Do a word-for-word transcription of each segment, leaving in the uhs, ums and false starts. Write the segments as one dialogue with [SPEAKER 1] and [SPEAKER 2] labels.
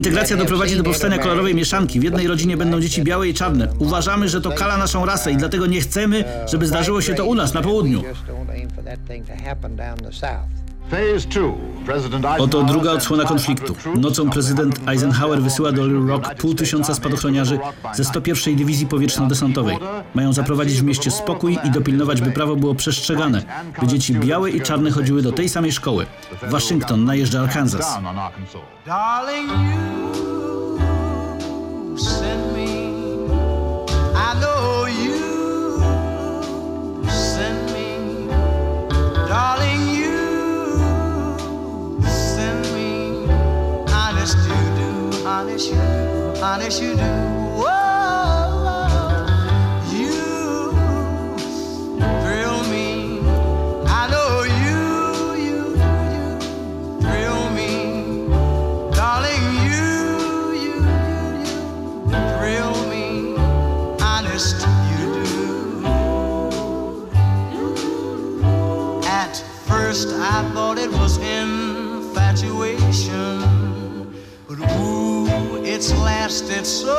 [SPEAKER 1] Integracja doprowadzi do powstania kolorowej mieszanki. W jednej rodzinie będą dzieci białe i czarne. Uważamy, że to kala naszą rasę i dlatego nie chcemy, żeby zdarzyło się to u nas, na południu. Oto druga odsłona konfliktu. Nocą prezydent Eisenhower wysyła do Little Rock pół tysiąca spadochroniarzy ze sto pierwszej Dywizji Powietrzno-Desantowej. Mają zaprowadzić w mieście spokój i dopilnować, by prawo było przestrzegane, by dzieci białe i czarne chodziły do tej samej szkoły. Waszyngton najeżdża Arkansas.
[SPEAKER 2] Honest you do, honest you do. Whoa, you thrill me. I know you, you, you thrill me, darling. You, you, you, you thrill me. Honest you do. At first I thought it was infatuation. Ooh, it's lasted so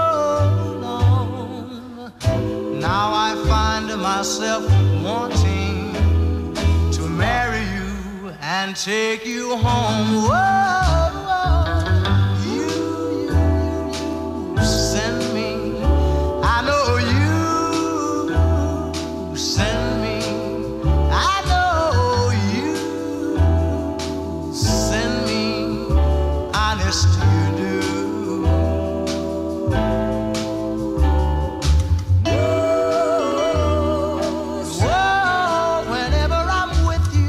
[SPEAKER 2] long. Now I find myself wanting to marry you and take you home. Whoa, whoa. You, you, you send me. I know you send me. I know you send me. Honest you do. Whoa, whenever I'm with you,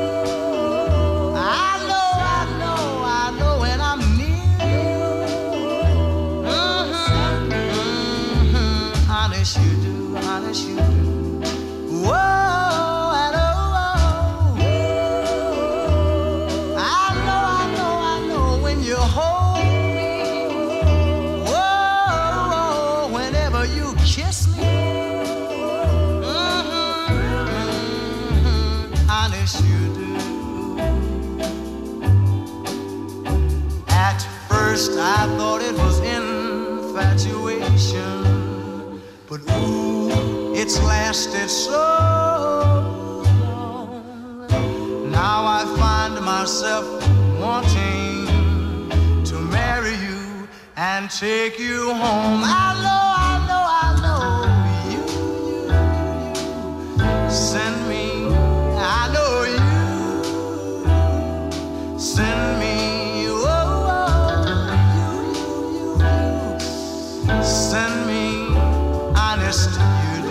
[SPEAKER 2] I know, I know, I know when I'm near you. Mm-hmm, mm-hmm. Honest you do, honest you do. Whoa. First I thought it was infatuation, but ooh, it's lasted so long. Now I find myself wanting to marry you and take you home. I know, I know, I know you, you, you send me. I know you send me. Send me, honest you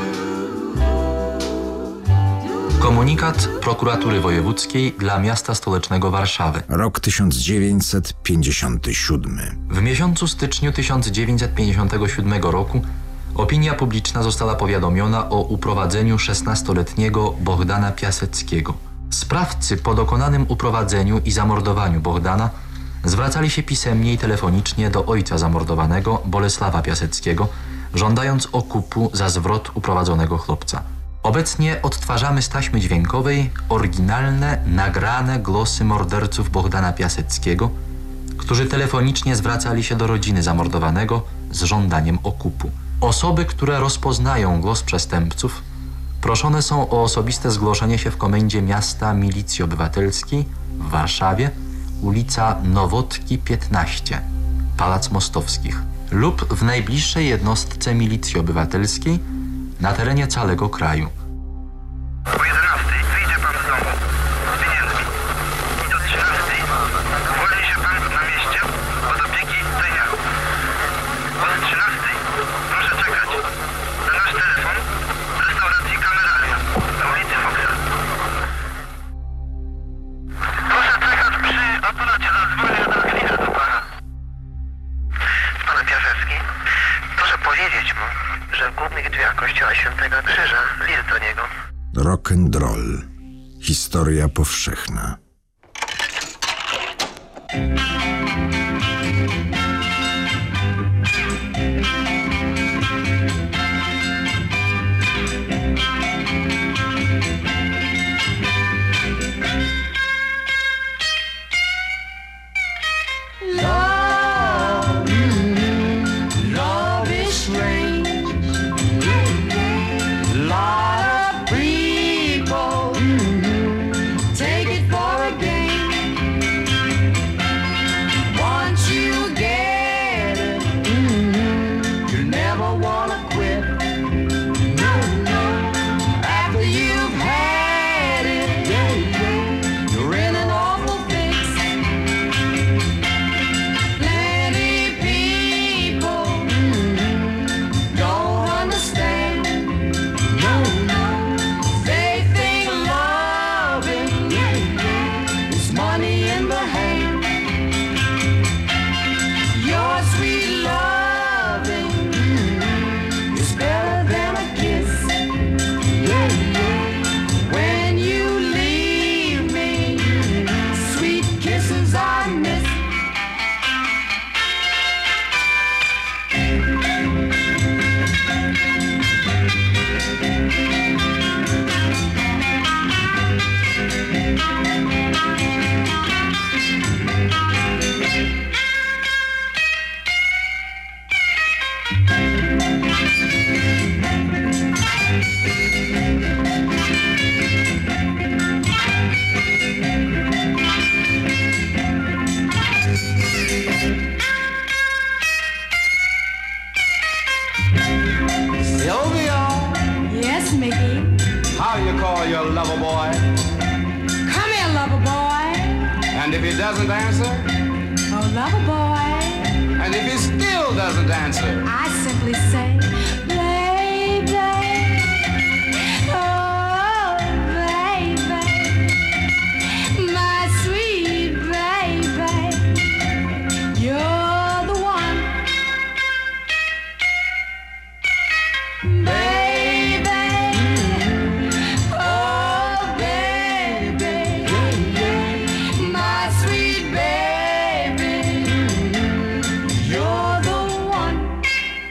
[SPEAKER 2] do.
[SPEAKER 3] Komunikat Prokuratury Wojewódzkiej dla miasta stołecznego Warszawy.
[SPEAKER 4] Rok tysiąc dziewięćset pięćdziesiąty siódmy.
[SPEAKER 3] W miesiącu styczniu tysiąc dziewięćset pięćdziesiątego siódmego roku opinia publiczna została powiadomiona o uprowadzeniu szesnastoletniego Bohdana Piaseckiego. Sprawcy po dokonanym uprowadzeniu i zamordowaniu Bohdana zwracali się pisemnie i telefonicznie do ojca zamordowanego, Bolesława Piaseckiego, żądając okupu za zwrot uprowadzonego chłopca. Obecnie odtwarzamy z taśmy dźwiękowej oryginalne, nagrane głosy morderców Bohdana Piaseckiego, którzy telefonicznie zwracali się do rodziny zamordowanego z żądaniem okupu. Osoby, które rozpoznają głos przestępców, proszone są o osobiste zgłoszenie się w Komendzie Miasta Milicji Obywatelskiej w Warszawie, ulica Nowotki piętnaście, Pałac Mostowskich, lub w najbliższej jednostce Milicji Obywatelskiej na terenie całego kraju.
[SPEAKER 5] O jedenastej wyjdzie pan z domu z pieniędzmi i do trzynastej uwolni się pan na mieście od opieki tajniarów. Od trzynastej proszę czekać na nasz telefon w restauracji Kameralia na ulicy Foxa. Proszę czekać przy aparacie, zadzwonię za chwilę do pana. Pan Piasecki, proszę powiedzieć mu, że w głównych drzwiach kościoła Świętego Krzyża list do niego.
[SPEAKER 4] Rock and roll. Historia powszechna.
[SPEAKER 2] Love
[SPEAKER 6] doesn't answer?
[SPEAKER 7] Oh, lover boy.
[SPEAKER 6] And if he still doesn't answer?
[SPEAKER 7] I simply say, baby. Oh, baby. My sweet baby. You're the one. Baby. Oh, baby. My sweet baby. You're the one.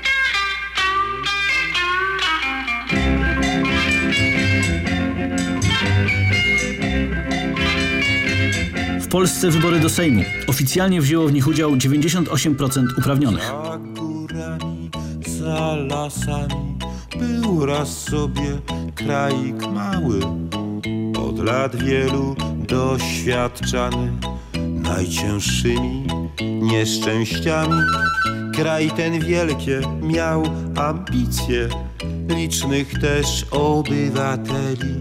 [SPEAKER 1] W Polsce wybory do Sejmu. Oficjalnie wzięło w nich udział dziewięćdziesiąt osiem procent uprawnionych.
[SPEAKER 8] Za górami, za lasami był raz sobie kraik mały, od lat wielu doświadczany najcięższymi nieszczęściami. Kraj ten wielkie miał ambicje, licznych też obywateli,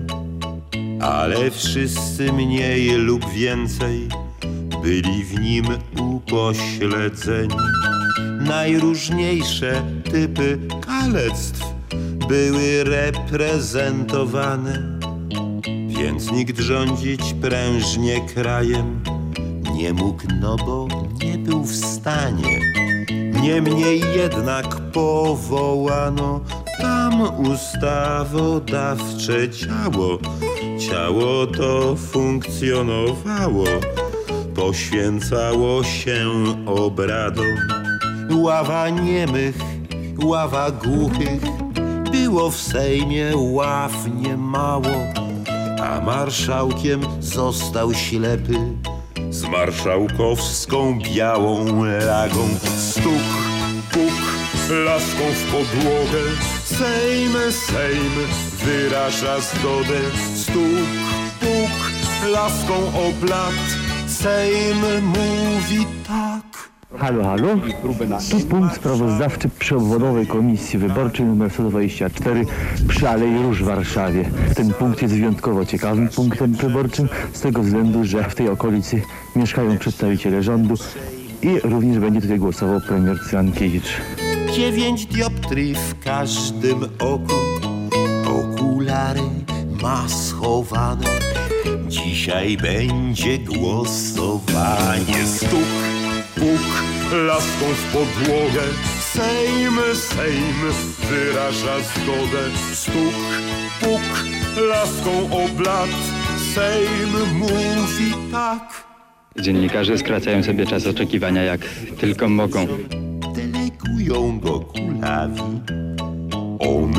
[SPEAKER 8] ale wszyscy mniej lub więcej byli w nim upośledzeni. Najróżniejsze typy kalectw były reprezentowane, więc nikt rządzić prężnie krajem nie mógł, no bo nie był w stanie. Niemniej jednak powołano tam ustawodawcze ciało. Ciało to funkcjonowało, poświęcało się obradom. Ława niemych, ława głuchych, było w Sejmie ław niemało, a marszałkiem został ślepy z marszałkowską białą lagą. Stuk, puk, laską w podłogę, Sejm, Sejm wyraża zgodę. Stuk, puk, laską o blat, Sejm mówi tak.
[SPEAKER 9] Halo, halo? To punkt sprawozdawczy przy obwodowej komisji wyborczej nr sto dwadzieścia cztery przy Alei Róż w Warszawie. Ten punkt jest wyjątkowo ciekawym punktem wyborczym z tego względu, że w tej okolicy mieszkają przedstawiciele rządu i również będzie tutaj głosował premier Cyrankiewicz.
[SPEAKER 8] Dziewięć dioptrii w każdym oku, okulary ma schowane. Dzisiaj będzie głosowanie. Stuk, puk, laską w podłogę, Sejm, Sejm wyraża zgodę. Stuk, puk, laską o blat, Sejm mówi tak.
[SPEAKER 10] Dziennikarze skracają sobie czas oczekiwania jak tylko mogą.
[SPEAKER 8] Delegują go kulawi. On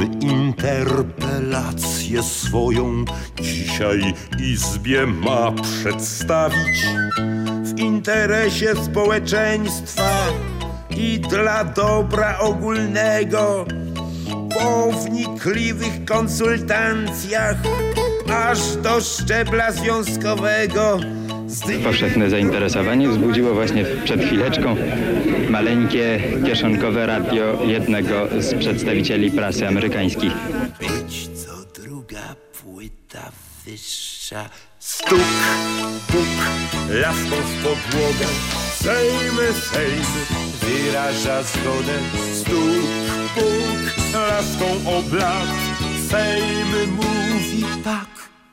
[SPEAKER 8] interpelację swoją dzisiaj Izbie ma przedstawić. W interesie społeczeństwa i dla dobra ogólnego, po wnikliwych konsultacjach aż do szczebla związkowego.
[SPEAKER 10] Powszechne zainteresowanie wzbudziło właśnie przed chwileczką maleńkie, kieszonkowe radio jednego z przedstawicieli prasy amerykańskich.
[SPEAKER 8] Być co druga płyta wyższa. Stuk, puk, laską w podłogę, Sejm, Sejm wyraża zgodę. Stuk, puk, laską o blat, Sejm mówi tak.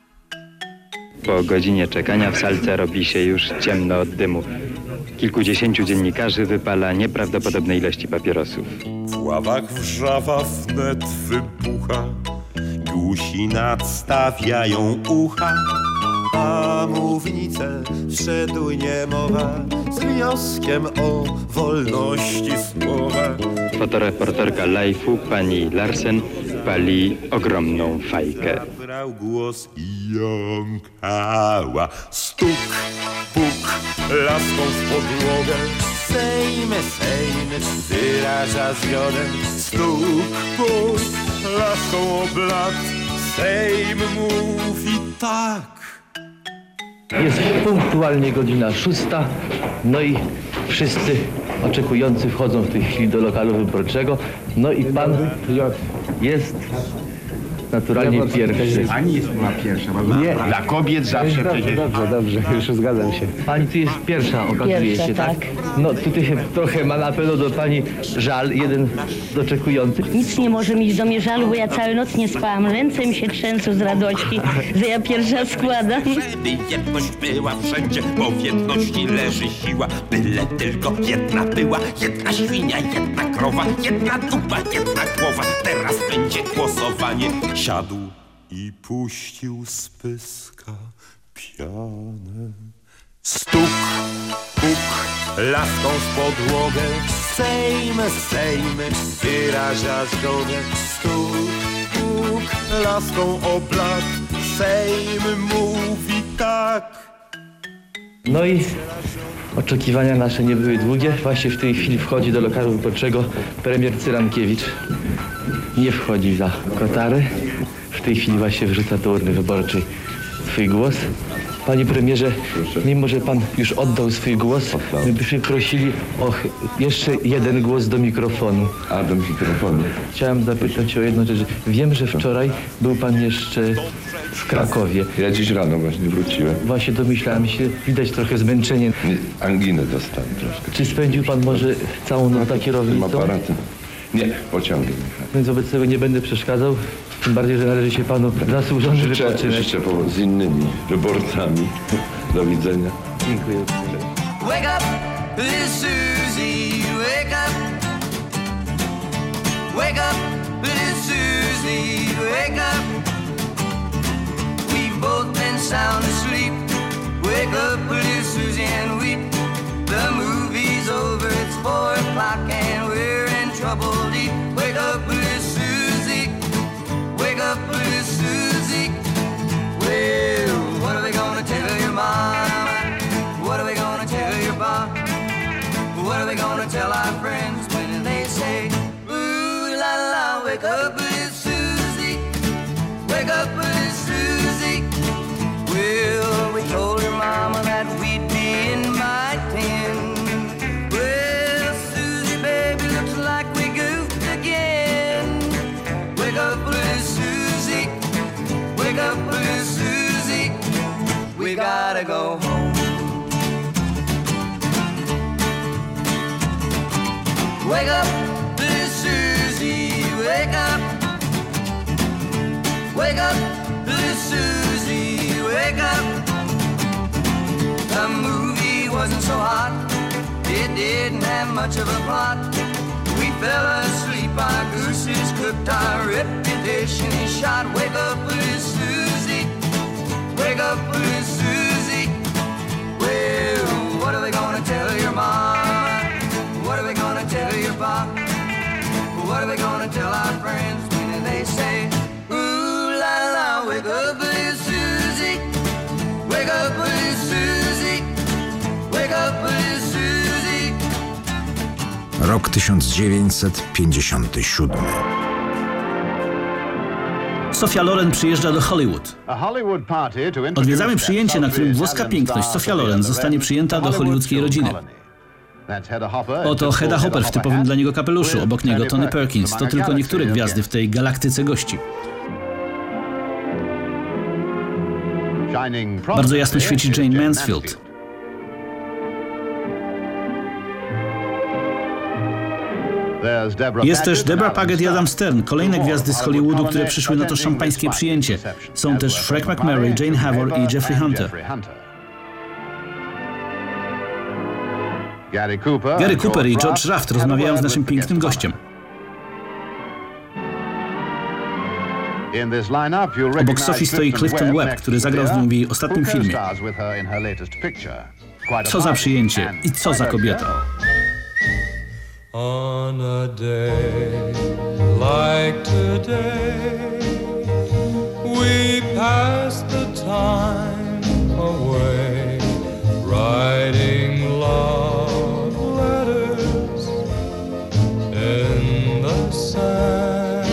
[SPEAKER 10] Po godzinie czekania w salce robi się już ciemno od dymu. Kilkudziesięciu dziennikarzy wypala nieprawdopodobne ilości papierosów.
[SPEAKER 8] W ławach wrzawa wnet wybucha, głusi nadstawiają ucha. Na mównicę wszedł niemowa z wnioskiem o wolności słowa.
[SPEAKER 10] Fotoreporterka Life'u, pani Larsen, pali ogromną fajkę.
[SPEAKER 8] Brał głos i jąkała. Stuk, puk, laską w podłogę, Sejm, Sejm wyraża zgodę. Stuk, puk, laską o blat, Sejm mówi tak.
[SPEAKER 9] Jest punktualnie godzina szósta, no i wszyscy oczekujący wchodzą w tej chwili do lokalu wyborczego. No i pan jest naturalnie pierwszy.
[SPEAKER 11] Pani jest ma pierwsza. Nie. Dla kobiet zawsze przecież.
[SPEAKER 9] Dobrze, dobrze, już zgadzam się. Pani tu jest pierwsza, okazuje
[SPEAKER 12] Pierwsza,
[SPEAKER 9] się, tak?
[SPEAKER 12] tak.
[SPEAKER 9] No tutaj się trochę ma na pewno do pani żal, jeden doczekujący.
[SPEAKER 12] Nic nie może mieć do mnie żalu, bo ja całą noc nie spałam. Ręce mi się trzęsą z radości, że ja pierwsza składam.
[SPEAKER 8] Żeby jedność była wszędzie, bo w jedności leży siła. Byle tylko jedna była, jedna świnia, jedna krowa, jedna dupa, jedna głowa. Teraz będzie głosowanie. Siadł i puścił z pyska pianę. Stuk, puk, laską w podłogę. Sejm, sejm, wyraża zgodę. Stuk, puk, laską o blat. Sejm mówi tak.
[SPEAKER 9] No i oczekiwania nasze nie były długie. Właśnie w tej chwili wchodzi do lokalu wyborczego premier Cyrankiewicz. Nie wchodzi za kotary. W tej chwili właśnie wrzuca do urny wyborczej swój głos. Panie premierze, mimo że pan już oddał swój głos, my byśmy prosili o ch- jeszcze jeden głos do mikrofonu.
[SPEAKER 13] A, do mikrofonu.
[SPEAKER 9] Chciałem zapytać o jedną rzecz. Wiem, że wczoraj był pan jeszcze w Krakowie.
[SPEAKER 13] Ja dziś rano właśnie wróciłem.
[SPEAKER 9] Właśnie domyślałem się, widać trochę zmęczenie.
[SPEAKER 13] Nie, anginę dostałem troszkę.
[SPEAKER 9] Czy spędził pan może całą noc za kierownicą?
[SPEAKER 13] Aparatem. Nie, pociągiem.
[SPEAKER 9] Więc wobec tego nie będę przeszkadzał. Tym bardziej, że należy się panu zasłużony
[SPEAKER 13] Życzę,
[SPEAKER 9] wypoczynek.
[SPEAKER 13] życzę po- z innymi wyborcami. Do widzenia.
[SPEAKER 9] Dziękuję.
[SPEAKER 2] Wake up, little Susie, wake up. Wake up, little Susie, wake up. We've both been sound asleep. Wake up, little Susie, and weep. The movie's over, it's four o'clock, and we're in trouble deep. Wake up, little Susie. Wake up, little Susie. Well, what are we gonna tell your mama? What are we gonna tell your pop? What are we gonna tell our friends when they say, ooh la la, wake up, little Susie. Wake up, little Susie. Well, we told your mama that we'd be in my tin. Well, Susie, baby, looks like we goofed again. Wake up, little Susie. Wake up, little Susie. We gotta go home. Wake up, little Susie, wake up. Wake up, little Susie, wake up. The movie wasn't so hot, it didn't have much of a plot. We fell asleep, our gooses cooked, our reputation is shot. Wake up, little Susie, wake up, little Susie. Well, what are we gonna tell your mama? What are we gonna tell your pop? What are we gonna tell our friends when they say, ooh la la, wake up, little Susie. Wake up, little Susie. Wake up, little Susie.
[SPEAKER 4] Rok tysiąc dziewięćset pięćdziesiąty siódmy.
[SPEAKER 1] Sofia Loren przyjeżdża do Hollywood. Odwiedzamy przyjęcie, na którym włoska piękność Sofia Loren zostanie przyjęta do hollywoodzkiej rodziny. Oto Hedda Hopper w typowym dla niego kapeluszu, obok niego Tony Perkins. To tylko niektóre gwiazdy w tej galaktyce gości. Bardzo jasno świeci Jane Mansfield. Jest też Deborah Paget i Adam Stern, kolejne gwiazdy z Hollywoodu, które przyszły na to szampańskie przyjęcie. Są też Frank McMurray, Jane Havor i Jeffrey Hunter. Gary Cooper i George Raft rozmawiają z naszym pięknym gościem. Obok Sophie stoi Clifton Webb, który zagrał z nią w jej ostatnim filmie. Co za przyjęcie i co za kobieta.
[SPEAKER 14] On a day like today, we pass the time away, writing love letters in the sand.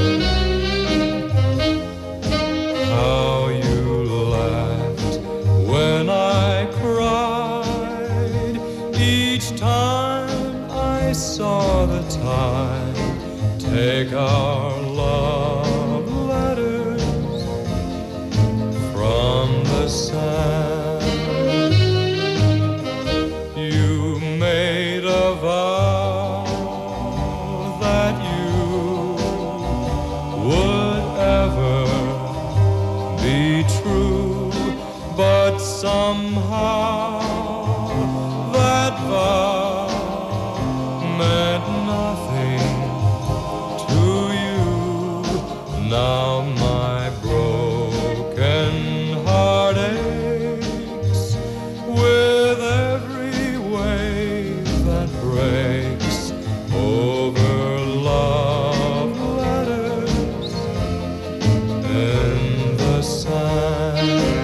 [SPEAKER 14] How you laughed when I cried each time I saw the tide take our love letters sand. You made a vow that you would ever be true, but somehow that vow meant nothing to you. Now my broken heart aches with every wave that breaks over love letters in the sand.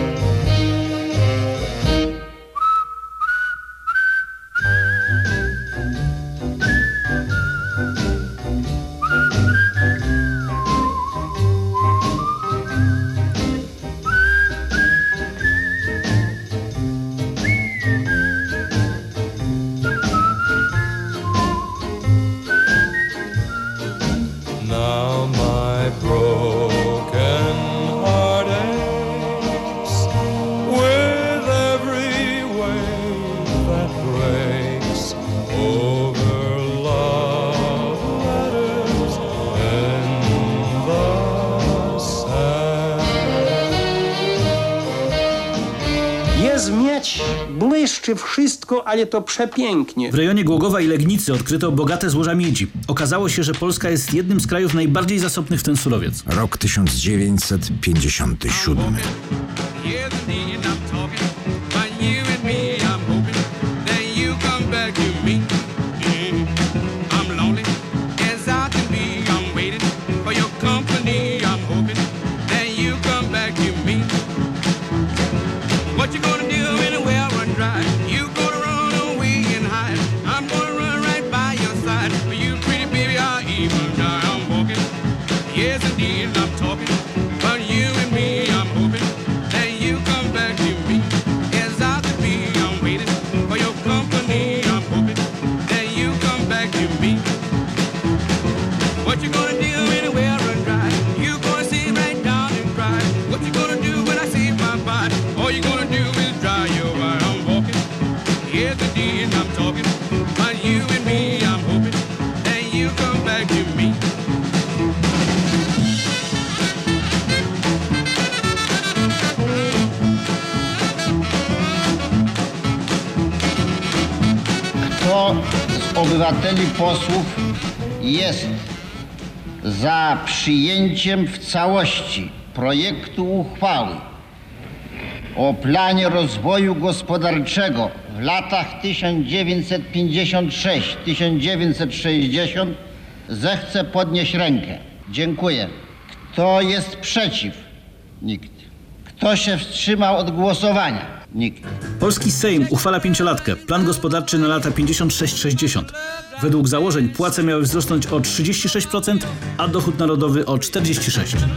[SPEAKER 14] Now my broken heart aches with every wave that breaks over love letters in the sand.
[SPEAKER 15] Jest miedź, błyszczy wszystko, ale to przepięknie.
[SPEAKER 1] W rejonie Głogowa i Legnicy odkryto bogate złoża miedzi. Okazało się, że Polska jest jednym z krajów najbardziej zasobnych w ten surowiec.
[SPEAKER 4] Rok tysiąc dziewięćset pięćdziesiąty siódmy.
[SPEAKER 16] What you gonna do when the well run dry? You gonna run away and hide. I'm gonna run right by your side. For you pretty baby, I'll even die. I'm walking, yes indeed, I'm talking. But you and me, I'm hoping that you come back to me. As I could be, I'm waiting for your company. I'm hoping that you come back to me. What you gonna do when the well run dry? You gonna sit right down and cry. What you gonna do when I see my body? All you gonna do is dry your eye. I'm walking, yes indeed, I'm talking. But you and me, I'm hoping that you come back to me.
[SPEAKER 17] Kto z obywateli posłów jest za przyjęciem w całości projektu uchwały o planie rozwoju gospodarczego w latach tysiąc dziewięćset pięćdziesiąt sześć do tysiąc dziewięćset sześćdziesiąt, zechce podnieść rękę. Dziękuję. Kto jest przeciw? Nikt. Kto się wstrzymał od głosowania? Nikt.
[SPEAKER 1] Polski Sejm uchwala pięciolatkę. Plan gospodarczy na lata pięćdziesiąt sześć sześćdziesiąt. Według założeń płace miały wzrosnąć o trzydzieści sześć procent, a dochód narodowy o czterdzieści sześć procent.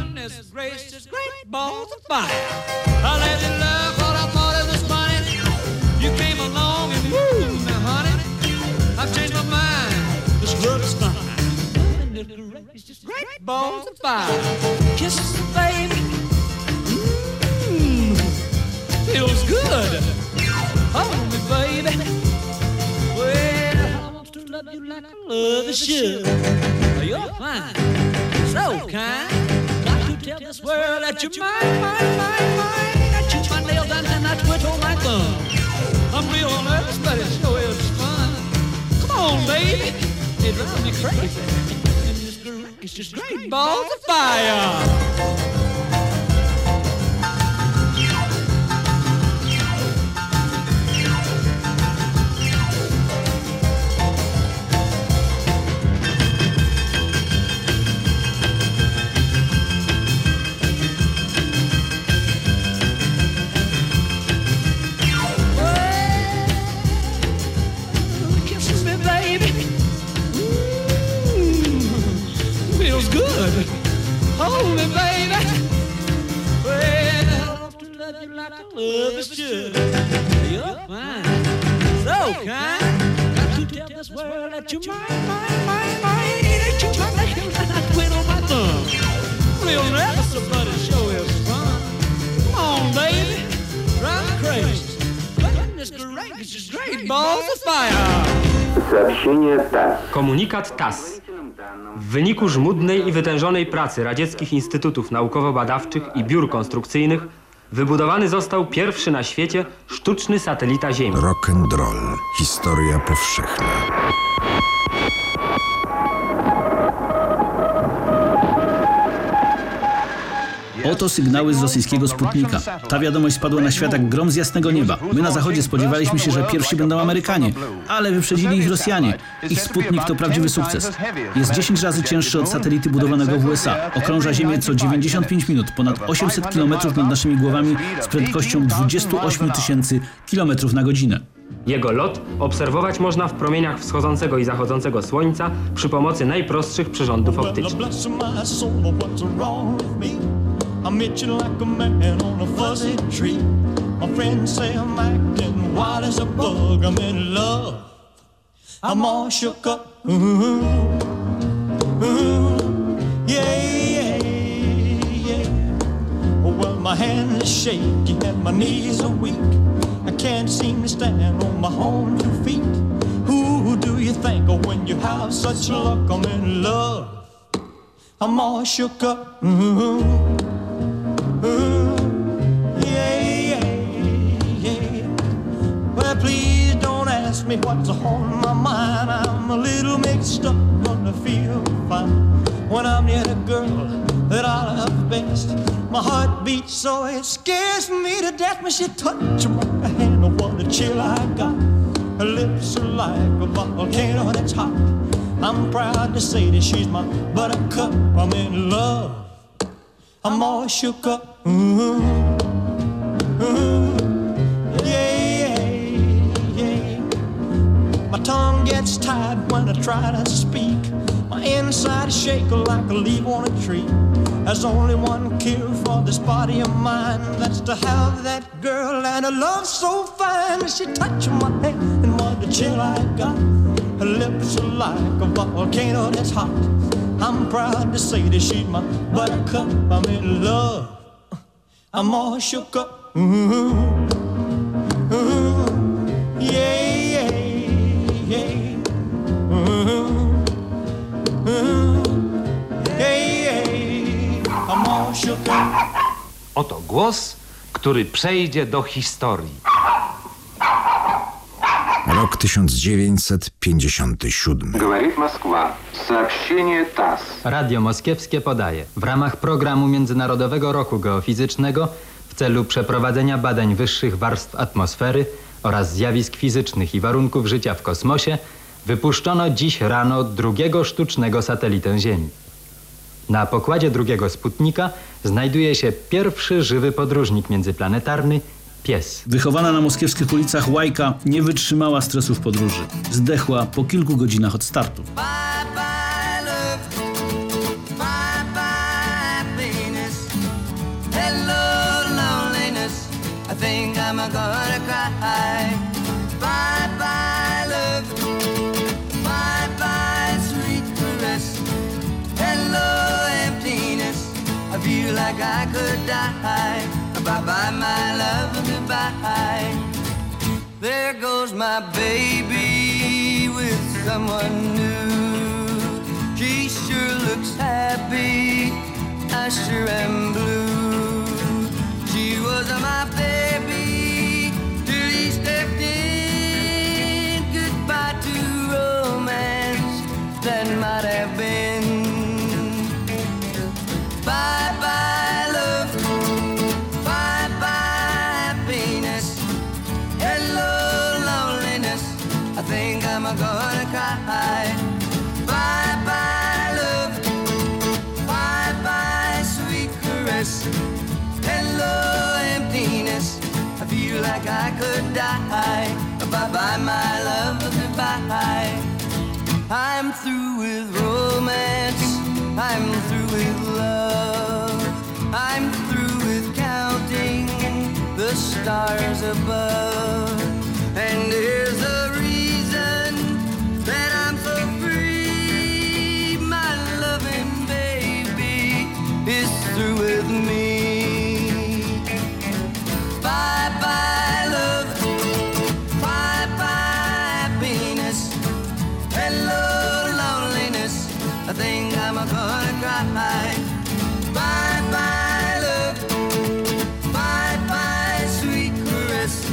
[SPEAKER 16] Balls of fire, kisses the baby, mmm, feels good. Hold me, baby. Well, I want to love you like I love you should. You're fine, so kind. Got to tell this world that you're mine, mine, mine, mine. I chew my nails down and I twiddle my thumb. I'm real nervous, but it sure is fun. Come on, baby, it drives me crazy. It's just great balls of fire. Kisses me, baby. Feels good. Hold me, baby. Well, I want to love you like I love you should. You're fine, so kind. Got to tell this world that you're mine, mine, mine, mine. Ain't you my nails and I twiddle my thumb. Real nervous, but it sure is fun. Come on, baby. Goodness gracious, great balls of fire!
[SPEAKER 18] Сообщение ТАСС.
[SPEAKER 19] Komunikat TASS. W wyniku żmudnej i wytężonej pracy radzieckich instytutów naukowo-badawczych i biur konstrukcyjnych wybudowany został pierwszy na świecie sztuczny satelita Ziemi.
[SPEAKER 4] Rock and roll. Historia powszechna.
[SPEAKER 1] Oto sygnały z rosyjskiego Sputnika. Ta wiadomość spadła na świat jak grom z jasnego nieba. My na Zachodzie spodziewaliśmy się, że pierwsi będą Amerykanie, ale wyprzedzili ich Rosjanie. Ich Sputnik to prawdziwy sukces. Jest dziesięć razy cięższy od satelity budowanego w U S A. Okrąża Ziemię co dziewięćdziesiąt pięć minut, ponad osiemset kilometrów nad naszymi głowami z prędkością dwadzieścia osiem tysięcy kilometrów na godzinę.
[SPEAKER 19] Jego lot obserwować można w promieniach wschodzącego i zachodzącego słońca przy pomocy najprostszych przyrządów optycznych.
[SPEAKER 20] I met you like a man on a fuzzy tree. My friends say I'm acting wild as a bug. I'm in love. I'm all shook up. Ooh, ooh, yeah, yeah, yeah. Well, my hand is shaky and my knees are weak. I can't seem to stand on my own two feet. Who do you think of when you have such luck? I'm in love. I'm all shook up. Ooh. Ooh, yeah, yeah, yeah. Well, please don't ask me what's on my mind. I'm a little mixed up, but I feel fine when I'm near the girl that I love best. My heart beats so it scares me to death when she touches my hand. Oh, what a chill I got. Her lips are like a volcano that's hot. I'm proud to say that she's my buttercup. I'm in love. I'm all shook up. Ooh, ooh, yeah, yeah, yeah. My tongue gets tied when I try to speak. My inside shake like a leaf on a tree. There's only one cure for this body of mine. That's to have that girl and a love so fine. She touched my hand and what a chill I got. Her lips are like a volcano that's hot. I'm proud to say that she's my buttercup. I'm in love. I'm all shook up. Ooh, ooh, yeah, yeah, yeah. Ooh, ooh, yeah, yeah. I'm all shook up.
[SPEAKER 21] Oto głos, który przejdzie do historii.
[SPEAKER 4] Rok tysiąc dziewięćset pięćdziesiąty siódmy.
[SPEAKER 18] Говорит Москва. Сообщение ТАСС.
[SPEAKER 10] Radio Moskiewskie podaje. W ramach programu Międzynarodowego Roku Geofizycznego w celu przeprowadzenia badań wyższych warstw atmosfery oraz zjawisk fizycznych i warunków życia w kosmosie wypuszczono dziś rano drugiego sztucznego satelitę Ziemi. Na pokładzie drugiego Sputnika znajduje się pierwszy żywy podróżnik międzyplanetarny – pies.
[SPEAKER 1] Wychowana na moskiewskich ulicach Łajka nie wytrzymała stresów podróży. Zdechła po kilku godzinach od startu.
[SPEAKER 2] Bye-bye, my love, goodbye. There goes my baby with someone new. She sure looks happy, I sure am blue. She was my baby till he stepped in. Goodbye to romance that might have been. Bye-bye, love. I think I'm gonna cry. Bye-bye, love. Bye-bye, sweet caress. Hello, emptiness. I feel like I could die. Bye-bye, my love, goodbye. I'm through with romance. I'm through with love. I'm through with counting the stars above. And there's a that I'm so free, my loving baby is through with me. Bye-bye, love. I think I'm gonna cry. Bye bye love, bye bye sweet caress,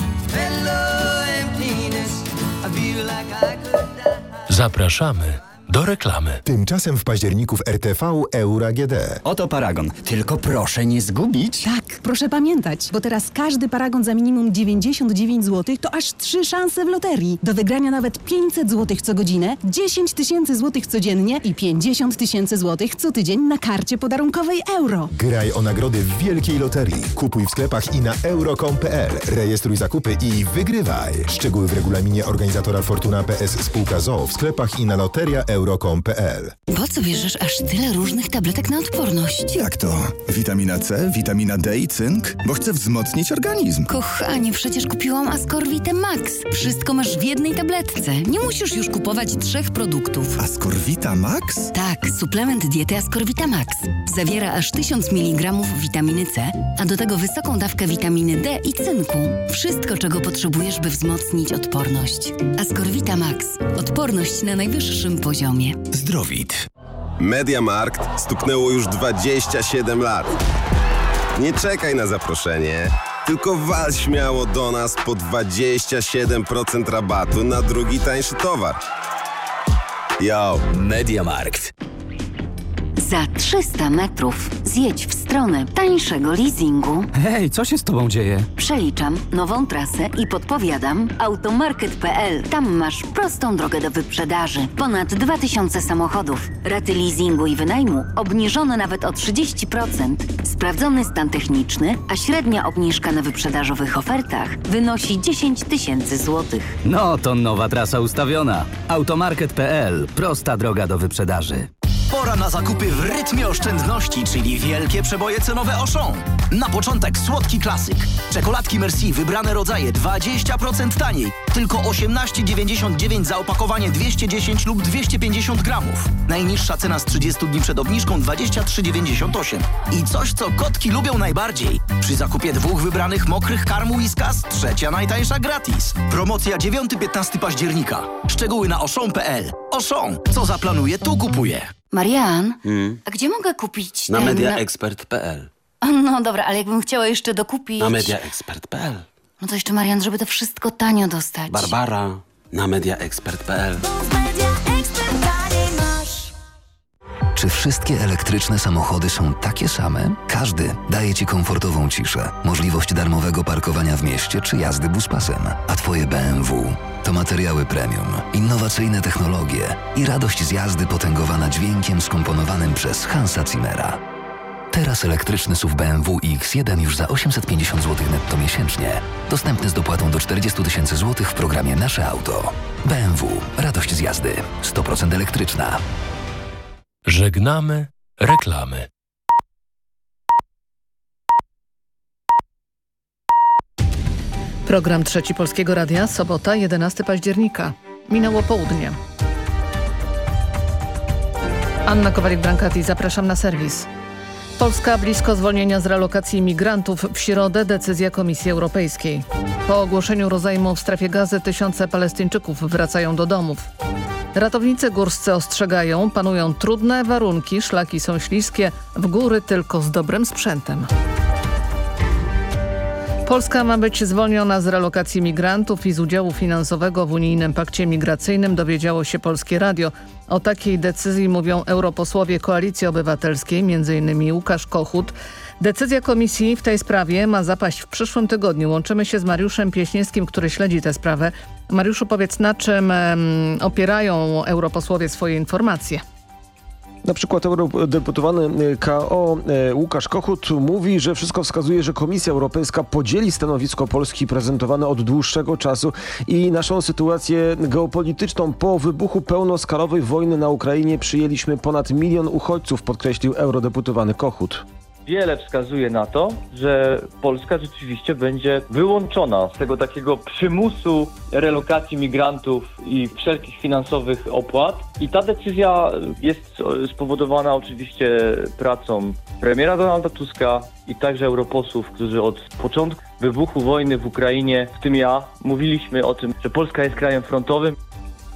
[SPEAKER 2] hello emptiness, I feel like I could die.
[SPEAKER 3] Zapraszamy do reklamy.
[SPEAKER 22] Tymczasem w październiku w R T V Euro G D.
[SPEAKER 23] Oto paragon, tylko proszę nie zgubić.
[SPEAKER 24] Tak, proszę pamiętać, bo teraz każdy paragon za minimum dziewięćdziesiąt dziewięć złotych to aż trzy szanse w loterii. Do wygrania nawet pięćset złotych co godzinę, dziesięć tysięcy złotych codziennie i pięćdziesiąt tysięcy złotych co tydzień na karcie podarunkowej euro.
[SPEAKER 22] Graj o nagrody w wielkiej loterii. Kupuj w sklepach i na euro kropka com kropka p l. Rejestruj zakupy i wygrywaj. Szczegóły w regulaminie organizatora Fortuna P S Spółka z o o w sklepach i na loteria euro kropka com kropka p l.
[SPEAKER 25] Po co bierzesz aż tyle różnych tabletek na odporność?
[SPEAKER 26] Jak to? Witamina C, witamina D i cynk? Bo chcę wzmocnić organizm.
[SPEAKER 25] Kochanie, przecież kupiłam Ascorvitę Max. Wszystko masz w jednej tabletce. Nie musisz już kupować trzech produktów.
[SPEAKER 26] Ascorvita Max?
[SPEAKER 25] Tak, suplement diety Ascorvita Max. Zawiera aż tysiąc miligramów witaminy C, a do tego wysoką dawkę witaminy D i cynku. Wszystko, czego potrzebujesz, by wzmocnić odporność. Ascorvita Max. Odporność na najwyższym poziomie.
[SPEAKER 27] Zdrowit. MediaMarkt stuknęło już dwadzieścia siedem lat. Nie czekaj na zaproszenie, tylko wal śmiało do nas po dwadzieścia siedem procent rabatu na drugi tańszy towar. Yo!
[SPEAKER 23] MediaMarkt.
[SPEAKER 25] Za trzysta metrów zjedź w stronę tańszego leasingu.
[SPEAKER 23] Hej, co się z tobą dzieje?
[SPEAKER 25] Przeliczam nową trasę i podpowiadam automarket kropka p l. Tam masz prostą drogę do wyprzedaży. Ponad dwa tysiące samochodów. Raty leasingu i wynajmu obniżone nawet o trzydzieści procent. Sprawdzony stan techniczny, a średnia obniżka na wyprzedażowych ofertach wynosi dziesięć tysięcy złotych.
[SPEAKER 23] No to nowa trasa ustawiona. automarket kropka p l. Prosta droga do wyprzedaży.
[SPEAKER 28] Pora na zakupy w rytmie oszczędności, czyli wielkie przeboje cenowe Auchan. Na początek słodki klasyk. Czekoladki Merci, wybrane rodzaje dwadzieścia procent taniej. Tylko osiemnaście dziewięćdziesiąt dziewięć za opakowanie dwieście dziesięć lub dwieście pięćdziesiąt gramów. Najniższa cena z trzydziestu dni przed obniżką dwadzieścia trzy dziewięćdziesiąt osiem. I coś, co kotki lubią najbardziej. Przy zakupie dwóch wybranych mokrych karm Whiskas, trzecia najtańsza gratis. Promocja dziewiątego do piętnastego października. Szczegóły na auchan kropka p l. Auchan, co zaplanuje, tu kupuje.
[SPEAKER 25] Marian,
[SPEAKER 29] Hmm?
[SPEAKER 25] a gdzie mogę kupić
[SPEAKER 29] Na
[SPEAKER 25] ten...
[SPEAKER 29] mediaexpert kropka p l.
[SPEAKER 25] No dobra, ale jakbym chciała jeszcze dokupić...
[SPEAKER 29] Na mediaexpert kropka p l.
[SPEAKER 25] No to jeszcze, Marian, żeby to wszystko tanio dostać.
[SPEAKER 29] Barbara. Na mediaexpert kropka p l.
[SPEAKER 30] Czy wszystkie elektryczne samochody są takie same? Każdy daje Ci komfortową ciszę, możliwość darmowego parkowania w mieście czy jazdy buspasem. A Twoje B M W to materiały premium, innowacyjne technologie i radość z jazdy potęgowana dźwiękiem skomponowanym przez Hansa Zimmera. Teraz elektryczny S U V B M W iks jeden już za osiemset pięćdziesiąt złotych netto miesięcznie. Dostępny z dopłatą do czterdzieści tysięcy złotych w programie Nasze Auto. B M W. Radość z jazdy. sto procent elektryczna.
[SPEAKER 3] Żegnamy reklamy.
[SPEAKER 31] Program Trzeci Polskiego Radia, sobota, jedenastego października. Minęło południe. Anna Kowalik-Brankati, zapraszam na serwis. Polska blisko zwolnienia z relokacji imigrantów. W środę decyzja Komisji Europejskiej. Po ogłoszeniu rozejmu w strefie Gazy tysiące Palestyńczyków wracają do domów. Ratownicy górscy ostrzegają, panują trudne warunki, szlaki są śliskie, w góry tylko z dobrym sprzętem. Polska ma być zwolniona z relokacji migrantów i z udziału finansowego w unijnym pakcie migracyjnym, dowiedziało się Polskie Radio. O takiej decyzji mówią europosłowie Koalicji Obywatelskiej, między innymi Łukasz Kochut. Decyzja komisji w tej sprawie ma zapaść w przyszłym tygodniu. Łączymy się z Mariuszem Pieśniewskim, który śledzi tę sprawę. Mariuszu, powiedz, na czym opierają europosłowie swoje informacje?
[SPEAKER 32] Na przykład eurodeputowany K O Łukasz Kochut mówi, że wszystko wskazuje, że Komisja Europejska podzieli stanowisko Polski prezentowane od dłuższego czasu i naszą sytuację geopolityczną. Po wybuchu pełnoskalowej wojny na Ukrainie przyjęliśmy ponad milion uchodźców, podkreślił eurodeputowany Kochut.
[SPEAKER 33] Wiele wskazuje na to, że Polska rzeczywiście będzie wyłączona z tego takiego przymusu relokacji migrantów i wszelkich finansowych opłat. I ta decyzja jest spowodowana oczywiście pracą premiera Donalda Tuska i także europosłów, którzy od początku wybuchu wojny w Ukrainie, w tym ja, mówiliśmy o tym, że Polska jest krajem frontowym.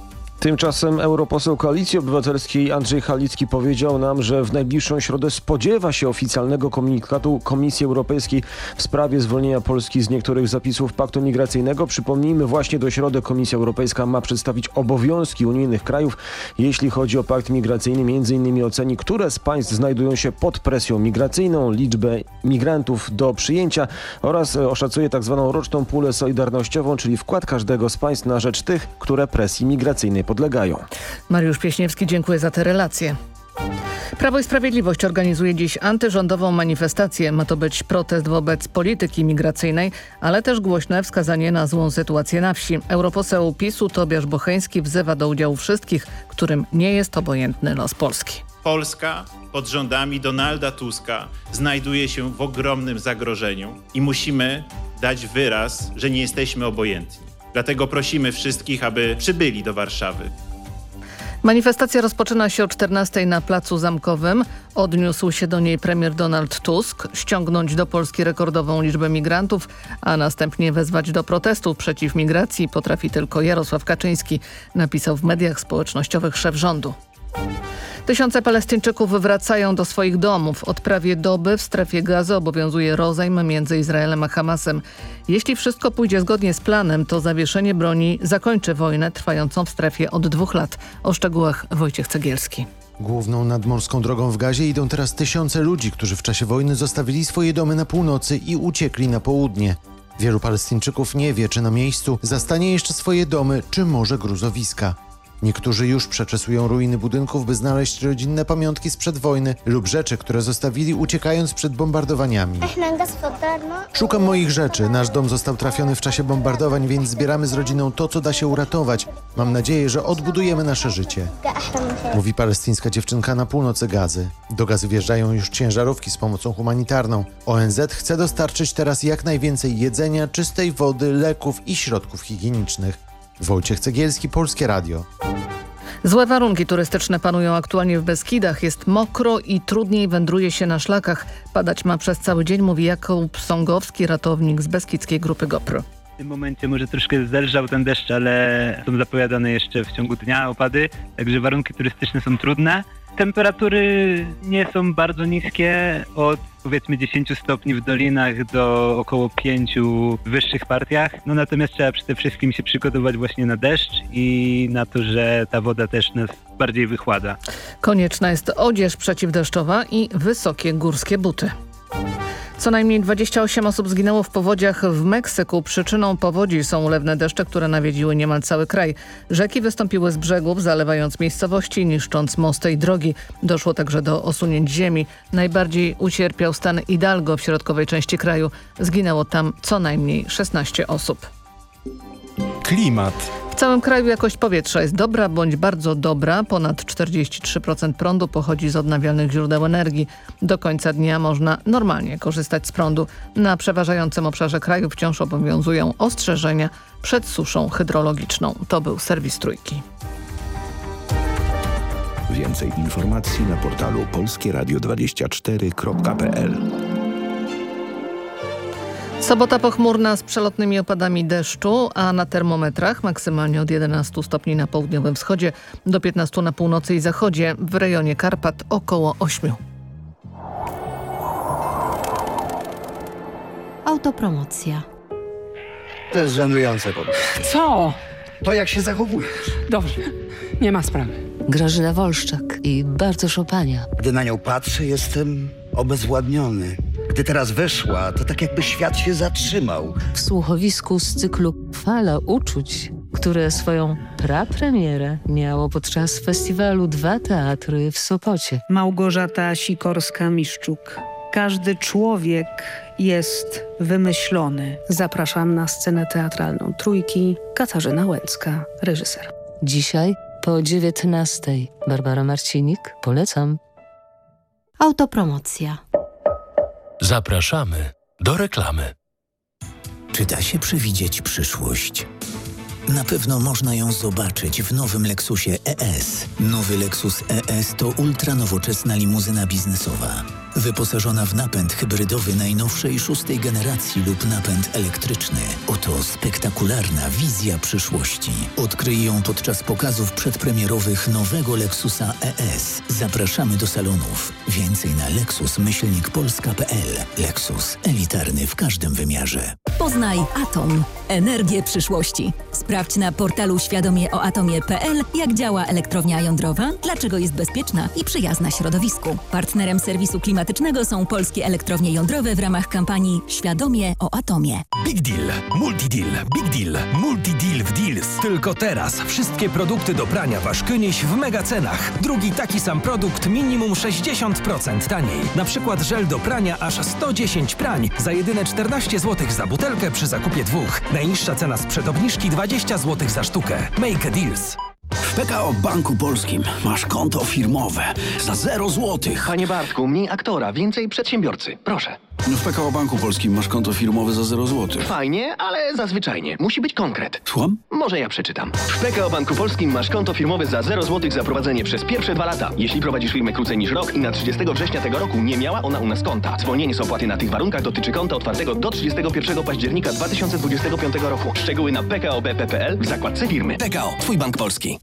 [SPEAKER 32] Tymczasem europoseł Koalicji Obywatelskiej Andrzej Halicki powiedział nam, że w najbliższą środę spodziewa się oficjalnego komunikatu Komisji Europejskiej w sprawie zwolnienia Polski z niektórych zapisów paktu migracyjnego. Przypomnijmy, właśnie do środy Komisja Europejska ma przedstawić obowiązki unijnych krajów, jeśli chodzi o pakt migracyjny. Między innymi oceni, które z państw znajdują się pod presją migracyjną, liczbę migrantów do przyjęcia oraz oszacuje tak zwaną roczną pulę solidarnościową, czyli wkład każdego z państw na rzecz tych, które presji migracyjnej podlegają.
[SPEAKER 31] Mariusz Pieśniewski, dziękuję za te relacje. Prawo i Sprawiedliwość organizuje dziś antyrządową manifestację. Ma to być protest wobec polityki migracyjnej, ale też głośne wskazanie na złą sytuację na wsi. Europoseł PiSu Tobiasz Bocheński wzywa do udziału wszystkich, którym nie jest obojętny los Polski.
[SPEAKER 5] Polska pod rządami Donalda Tuska znajduje się w ogromnym zagrożeniu i musimy dać wyraz, że nie jesteśmy obojętni. Dlatego prosimy wszystkich, aby przybyli do Warszawy.
[SPEAKER 31] Manifestacja rozpoczyna się o czternastej na Placu Zamkowym. Odniósł się do niej premier Donald Tusk. Ściągnąć do Polski rekordową liczbę migrantów, a następnie wezwać do protestów przeciw migracji potrafi tylko Jarosław Kaczyński, napisał w mediach społecznościowych szef rządu. Tysiące Palestyńczyków wracają do swoich domów. Od prawie doby w strefie Gazy obowiązuje rozejm między Izraelem a Hamasem. Jeśli wszystko pójdzie zgodnie z planem, to zawieszenie broni zakończy wojnę trwającą w strefie od dwóch lat. O szczegółach Wojciech Cegielski.
[SPEAKER 6] Główną nadmorską drogą w Gazie idą teraz tysiące ludzi, którzy w czasie wojny zostawili swoje domy na północy i uciekli na południe. Wielu Palestyńczyków nie wie, czy na miejscu zastanie jeszcze swoje domy, czy może gruzowiska. Niektórzy już przeczesują ruiny budynków, by znaleźć rodzinne pamiątki sprzed wojny lub rzeczy, które zostawili uciekając przed bombardowaniami. Szukam moich rzeczy. Nasz dom został trafiony w czasie bombardowań, więc zbieramy z rodziną to, co da się uratować. Mam nadzieję, że odbudujemy nasze życie. Mówi palestyńska dziewczynka na północy Gazy. Do Gazy wjeżdżają już ciężarówki z pomocą humanitarną. O N Z chce dostarczyć teraz jak najwięcej jedzenia, czystej wody, leków i środków higienicznych. Wojciech Cegielski, Polskie Radio.
[SPEAKER 31] Złe warunki turystyczne panują aktualnie w Beskidach. Jest mokro i trudniej wędruje się na szlakach. Padać ma przez cały dzień, mówi Jakub Sągowski, ratownik z Beskidzkiej Grupy GoPro.
[SPEAKER 7] W tym momencie może troszkę zelżał ten deszcz, ale są zapowiadane jeszcze w ciągu dnia opady, także warunki turystyczne są trudne. Temperatury nie są bardzo niskie, od powiedzmy dziesięć stopni w dolinach do około pięciu w wyższych partiach. No natomiast trzeba przede wszystkim się przygotować właśnie na deszcz i na to, że ta woda też nas bardziej wychładza.
[SPEAKER 31] Konieczna jest odzież przeciwdeszczowa i wysokie górskie buty. Co najmniej dwadzieścia osiem osób zginęło w powodziach w Meksyku. Przyczyną powodzi są ulewne deszcze, które nawiedziły niemal cały kraj. Rzeki wystąpiły z brzegów, zalewając miejscowości, niszcząc mosty i drogi. Doszło także do osunięć ziemi. Najbardziej ucierpiał stan Hidalgo w środkowej części kraju. Zginęło tam co najmniej szesnaście osób.
[SPEAKER 8] Klimat.
[SPEAKER 31] W całym kraju jakość powietrza jest dobra bądź bardzo dobra. Ponad czterdzieści trzy procent prądu pochodzi z odnawialnych źródeł energii. Do końca dnia można normalnie korzystać z prądu. Na przeważającym obszarze kraju wciąż obowiązują ostrzeżenia przed suszą hydrologiczną. To był serwis Trójki.
[SPEAKER 9] Więcej informacji na portalu polskie radio dwadzieścia cztery kropka p l.
[SPEAKER 31] Sobota pochmurna z przelotnymi opadami deszczu, a na termometrach maksymalnie od jedenastu stopni na południowym wschodzie do piętnastu na północy i zachodzie, w rejonie Karpat około ośmiu.
[SPEAKER 11] Autopromocja.
[SPEAKER 12] To jest żenujące po prostu.
[SPEAKER 11] Co?
[SPEAKER 12] To jak się zachowujesz.
[SPEAKER 11] Dobrze, nie ma sprawy.
[SPEAKER 13] Grażyna Wolszczak i bardzo Chopania.
[SPEAKER 12] Gdy na nią patrzę, jestem obezwładniony. Gdy teraz weszła, to tak jakby świat się zatrzymał.
[SPEAKER 13] W słuchowisku z cyklu Fala Uczuć, które swoją prapremierę miało podczas festiwalu Dwa Teatry w Sopocie.
[SPEAKER 14] Małgorzata Sikorska-Miszczuk. Każdy człowiek jest wymyślony. Zapraszam na scenę teatralną Trójki. Katarzyna Łęcka, reżyser.
[SPEAKER 13] Dzisiaj po dziewiętnastej. Barbara Marcinik, polecam.
[SPEAKER 11] Autopromocja.
[SPEAKER 3] Zapraszamy do reklamy.
[SPEAKER 15] Czy da się przewidzieć przyszłość? Na pewno można ją zobaczyć w nowym Lexusie E S. Nowy Lexus E S to ultranowoczesna limuzyna biznesowa.
[SPEAKER 28] Wyposażona w napęd hybrydowy najnowszej szóstej generacji lub napęd elektryczny. Oto spektakularna wizja przyszłości. Odkryj ją podczas pokazów przedpremierowych nowego Lexusa E S. Zapraszamy do salonów. Więcej na lexus myślnik polska kropka p l. Lexus. Elitarny w każdym wymiarze.
[SPEAKER 1] Poznaj Atom. Energię przyszłości. Sprawdź na portalu świadomie o atomie kropka p l, jak działa elektrownia jądrowa, dlaczego jest bezpieczna i przyjazna środowisku. Partnerem serwisu klimatycznego są polskie elektrownie jądrowe w ramach kampanii Świadomie o atomie.
[SPEAKER 3] Big Deal, Multi-Deal, Big Deal, Multi-Deal w Deals. Tylko teraz wszystkie produkty do prania Waschkönig w mega cenach. Drugi taki sam produkt minimum sześćdziesiąt procent taniej. Na przykład żel do prania aż sto dziesięć prań za jedyne czternaście złotych za butelkę przy zakupie dwóch. Najniższa cena sprzed obniżki dwadzieścia złotych za sztukę. Make a Deals.
[SPEAKER 28] W P K O Banku Polskim masz konto firmowe za zero złotych.
[SPEAKER 2] Panie Bartku, mniej aktora, więcej przedsiębiorcy. Proszę.
[SPEAKER 28] W P K O Banku Polskim masz konto firmowe za zero złotych.
[SPEAKER 2] Fajnie, ale zazwyczajnie. Musi być konkret.
[SPEAKER 28] Słucham?
[SPEAKER 2] Może ja przeczytam. W P K O Banku Polskim masz konto firmowe za zero złotych za prowadzenie przez pierwsze dwa lata. Jeśli prowadzisz firmę krócej niż rok i na trzydziestego września tego roku nie miała ona u nas konta. Zwolnienie z opłaty na tych warunkach dotyczy konta otwartego do trzydziestego pierwszego października dwa tysiące dwudziestego piątego roku. Szczegóły na p k o b p kropka p l w zakładce firmy.
[SPEAKER 28] P K O. Twój bank polski.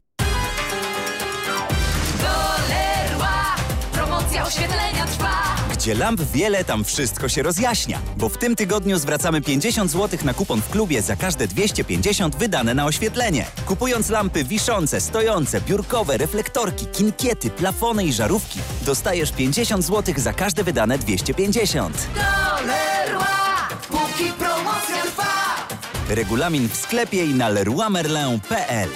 [SPEAKER 4] Promocja oświetlenia trwa.
[SPEAKER 10] Gdzie lamp wiele, tam wszystko się rozjaśnia. Bo w tym tygodniu zwracamy pięćdziesiąt złotych na kupon w klubie za każde dwieście pięćdziesiąt wydane na oświetlenie. Kupując lampy wiszące, stojące, biurkowe, reflektorki, kinkiety, plafony i żarówki, dostajesz pięćdziesiąt złotych za każde wydane dwieście pięćdziesiąt.
[SPEAKER 4] Do Leroy, póki promocja trwa.
[SPEAKER 10] Regulamin w sklepie i na leroy merlin kropka p l.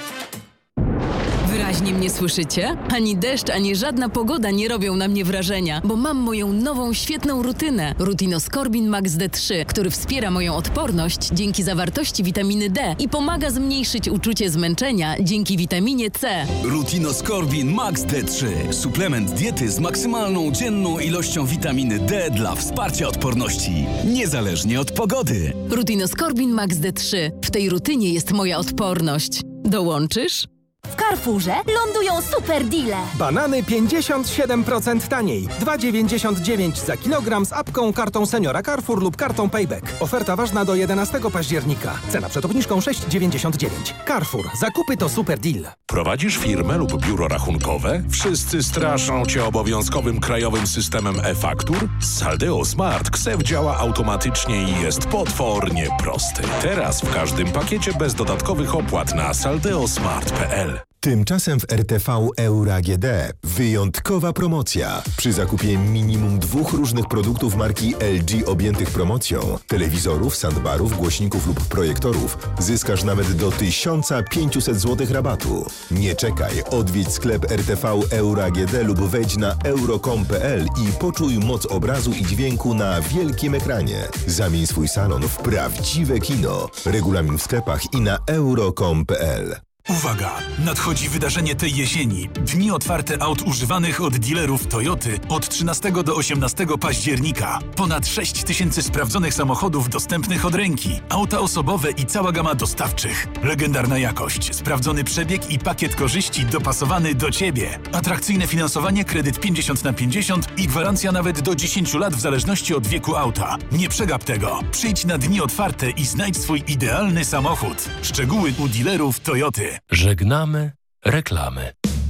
[SPEAKER 16] Wyraźnie mnie słyszycie? Ani deszcz, ani żadna pogoda nie robią na mnie wrażenia, bo mam moją nową, świetną rutynę. Rutinoskorbin Max D trzy, który wspiera moją odporność dzięki zawartości witaminy D i pomaga zmniejszyć uczucie zmęczenia dzięki witaminie C.
[SPEAKER 17] Rutinoskorbin Max D trzy. Suplement diety z maksymalną dzienną ilością witaminy D dla wsparcia odporności, niezależnie od pogody.
[SPEAKER 16] Rutinoskorbin Max D trzy. W tej rutynie jest moja odporność. Dołączysz?
[SPEAKER 4] W Carrefourze lądują super deale.
[SPEAKER 18] Banany pięćdziesiąt siedem procent taniej. dwa dziewięćdziesiąt dziewięć za kilogram z apką, kartą Seniora Carrefour lub kartą Payback. Oferta ważna do jedenastego października. Cena przed obniżką sześć dziewięćdziesiąt dziewięć. Carrefour. Zakupy to super deal.
[SPEAKER 19] Prowadzisz firmę lub biuro rachunkowe? Wszyscy straszą Cię obowiązkowym krajowym systemem e-faktur? Z Saldeo Smart KSEF działa automatycznie i jest potwornie prosty. Teraz w każdym pakiecie bez dodatkowych opłat na saldeosmart kropka p l.
[SPEAKER 20] Tymczasem w R T V Euro A G D wyjątkowa promocja. Przy zakupie minimum dwóch różnych produktów marki L G objętych promocją, telewizorów, soundbarów, głośników lub projektorów, zyskasz nawet do tysiąc pięćset złotych rabatu. Nie czekaj, odwiedź sklep R T V Euro A G D lub wejdź na euro kropka com kropka p l i poczuj moc obrazu i dźwięku na wielkim ekranie. Zamień swój salon w prawdziwe kino. Regulamin w sklepach i na euro kropka com kropka p l.
[SPEAKER 17] Uwaga! Nadchodzi wydarzenie tej jesieni. Dni otwarte aut używanych od dealerów Toyoty od trzynastego do osiemnastego października. Ponad sześć tysięcy sprawdzonych samochodów dostępnych od ręki. Auta osobowe i cała gama dostawczych. Legendarna jakość, sprawdzony przebieg i pakiet korzyści dopasowany do Ciebie. Atrakcyjne finansowanie, kredyt pięćdziesiąt na pięćdziesiąt i gwarancja nawet do dziesięć lat w zależności od wieku auta. Nie przegap tego. Przyjdź na dni otwarte i znajdź swój idealny samochód. Szczegóły u dealerów Toyoty.
[SPEAKER 3] Żegnamy reklamy.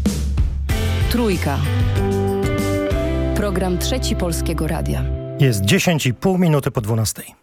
[SPEAKER 21] Trójka. Program Trzeci Polskiego Radia.
[SPEAKER 22] Jest dziesięć i pół minuty po dwunastej.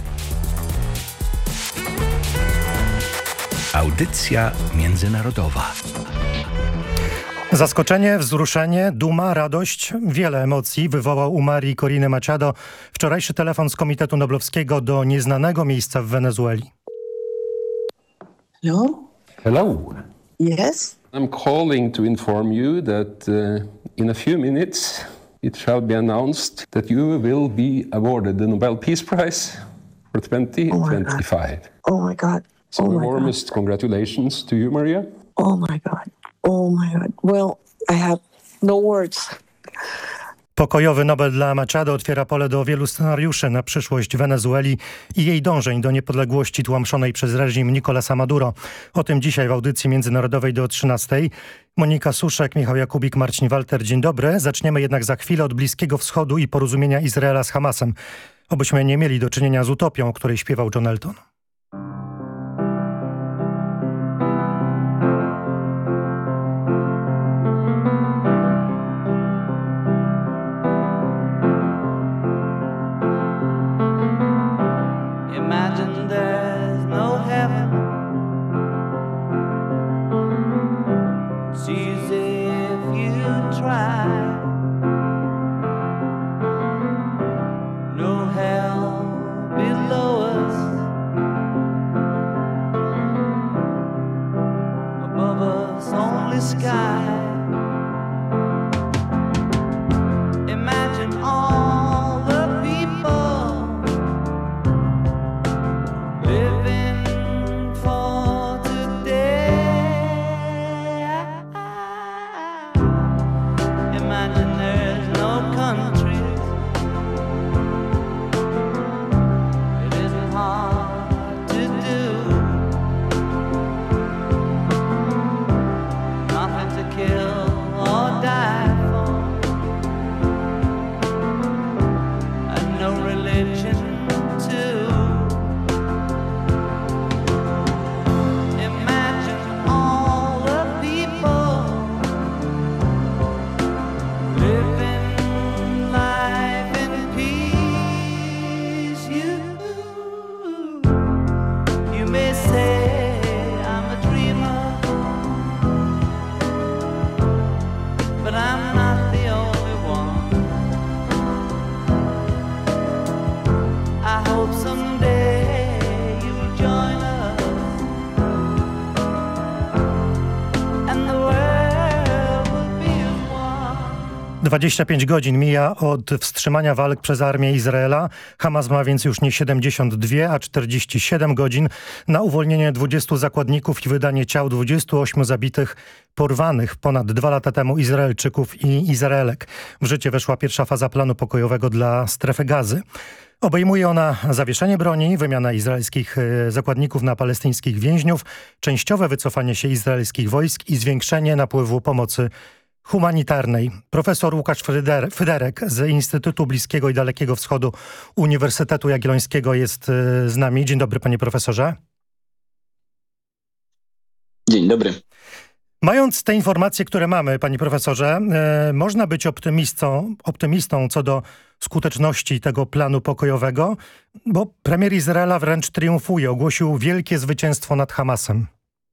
[SPEAKER 3] Audycja międzynarodowa.
[SPEAKER 22] Zaskoczenie, wzruszenie, duma, radość, wiele emocji wywołał u Marii Coriny Machado wczorajszy telefon z Komitetu Noblowskiego do nieznanego miejsca w Wenezueli.
[SPEAKER 24] Hello?
[SPEAKER 26] Hello.
[SPEAKER 24] Yes?
[SPEAKER 26] I'm calling to inform you that uh, in a few minutes it shall be announced that you will be awarded the Nobel Peace Prize for twenty twenty-five.
[SPEAKER 24] Oh my God.
[SPEAKER 26] So
[SPEAKER 24] oh
[SPEAKER 26] the
[SPEAKER 24] my
[SPEAKER 26] warmest
[SPEAKER 24] God.
[SPEAKER 26] congratulations to you, Maria.
[SPEAKER 24] Oh my God. Oh my God. Well, I have no words.
[SPEAKER 22] Pokojowy Nobel dla Machado otwiera pole do wielu scenariuszy na przyszłość Wenezueli i jej dążeń do niepodległości tłamszonej przez reżim Nicolasa Maduro. O tym dzisiaj w audycji międzynarodowej do trzynastej. Monika Suszek, Michał Jakubik, Marcin Walter. Dzień dobry. Zaczniemy jednak za chwilę od Bliskiego Wschodu i porozumienia Izraela z Hamasem. Obyśmy nie mieli do czynienia z utopią, o której śpiewał John Elton. dwadzieścia pięć godzin mija od wstrzymania walk przez armię Izraela. Hamas ma więc już nie siedemdziesiąt dwie, a czterdzieści siedem godzin na uwolnienie dwudziestu zakładników i wydanie ciał dwudziestu ośmiu zabitych, porwanych ponad dwa lata temu Izraelczyków i Izraelek. W życie weszła pierwsza faza planu pokojowego dla strefy Gazy. Obejmuje ona zawieszenie broni, wymianę izraelskich zakładników na palestyńskich więźniów, częściowe wycofanie się izraelskich wojsk i zwiększenie napływu pomocy humanitarnej. Profesor Łukasz Fyderek z Instytutu Bliskiego i Dalekiego Wschodu Uniwersytetu Jagiellońskiego jest z nami. Dzień dobry, panie profesorze.
[SPEAKER 5] Dzień dobry.
[SPEAKER 22] Mając te informacje, które mamy, panie profesorze, e, można być optymistą, optymistą co do skuteczności tego planu pokojowego, bo premier Izraela wręcz triumfuje, ogłosił wielkie zwycięstwo nad Hamasem.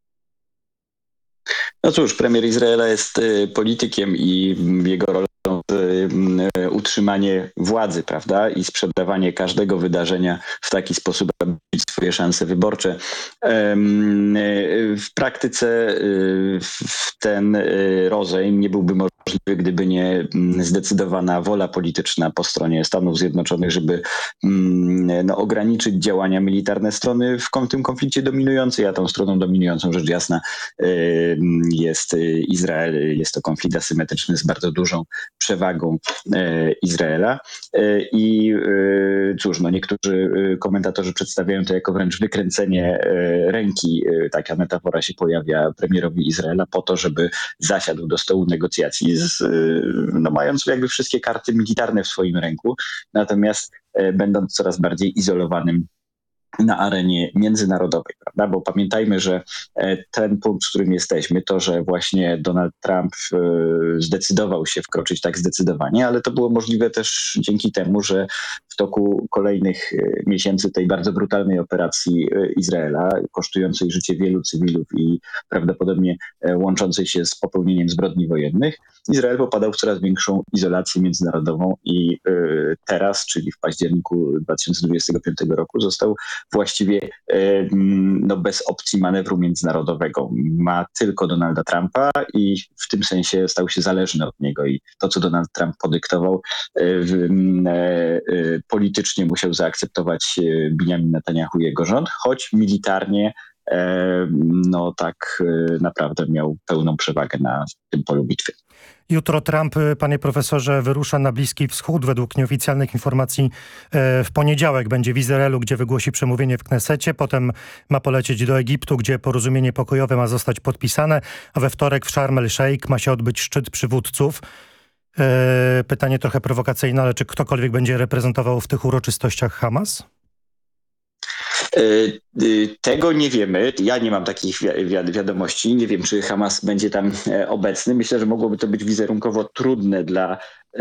[SPEAKER 5] No cóż, premier Izraela jest y, politykiem i jego rolą jest y, utrzymanie władzy, prawda? I sprzedawanie każdego wydarzenia w taki sposób, aby mieć swoje szanse wyborcze. Ym, y, w praktyce y, w ten y, rozejm nie byłby możliwy, gdyby nie zdecydowana wola polityczna po stronie Stanów Zjednoczonych, żeby no, ograniczyć działania militarne strony w tym konflikcie dominującej, a tą stroną dominującą rzecz jasna jest Izrael. Jest to konflikt asymetryczny z bardzo dużą przewagą Izraela. I cóż, no niektórzy komentatorzy przedstawiają to jako wręcz wykręcenie ręki, taka metafora się pojawia premierowi Izraela, po to, żeby zasiadł do stołu negocjacji, z, no, mając jakby wszystkie karty militarne w swoim ręku, natomiast będąc coraz bardziej izolowanym na arenie międzynarodowej, prawda? Bo pamiętajmy, że ten punkt, w którym jesteśmy, to, że właśnie Donald Trump zdecydował się wkroczyć tak zdecydowanie, ale to było możliwe też dzięki temu, że w toku kolejnych miesięcy tej bardzo brutalnej operacji Izraela, kosztującej życie wielu cywilów i prawdopodobnie łączącej się z popełnieniem zbrodni wojennych, Izrael popadał w coraz większą izolację międzynarodową i teraz, czyli w październiku dwa tysiące dwudziestego piątego roku, został właściwie no, bez opcji manewru międzynarodowego. Ma tylko Donalda Trumpa i w tym sensie stał się zależny od niego i to, co Donald Trump podyktował, politycznie musiał zaakceptować Benjamin Netanyahu i jego rząd, choć militarnie no tak naprawdę miał pełną przewagę na tym polu bitwy.
[SPEAKER 22] Jutro Trump, panie profesorze, wyrusza na Bliski Wschód. Według nieoficjalnych informacji w poniedziałek będzie w Izraelu, gdzie wygłosi przemówienie w Knesecie. Potem ma polecieć do Egiptu, gdzie porozumienie pokojowe ma zostać podpisane, a we wtorek w Sharm el-Sheikh ma się odbyć szczyt przywódców. Pytanie trochę prowokacyjne, ale czy ktokolwiek będzie reprezentował w tych uroczystościach Hamas?
[SPEAKER 5] Tego nie wiemy. Ja nie mam takich wi- wi- wiadomości. Nie wiem, czy Hamas będzie tam obecny. Myślę, że mogłoby to być wizerunkowo trudne dla...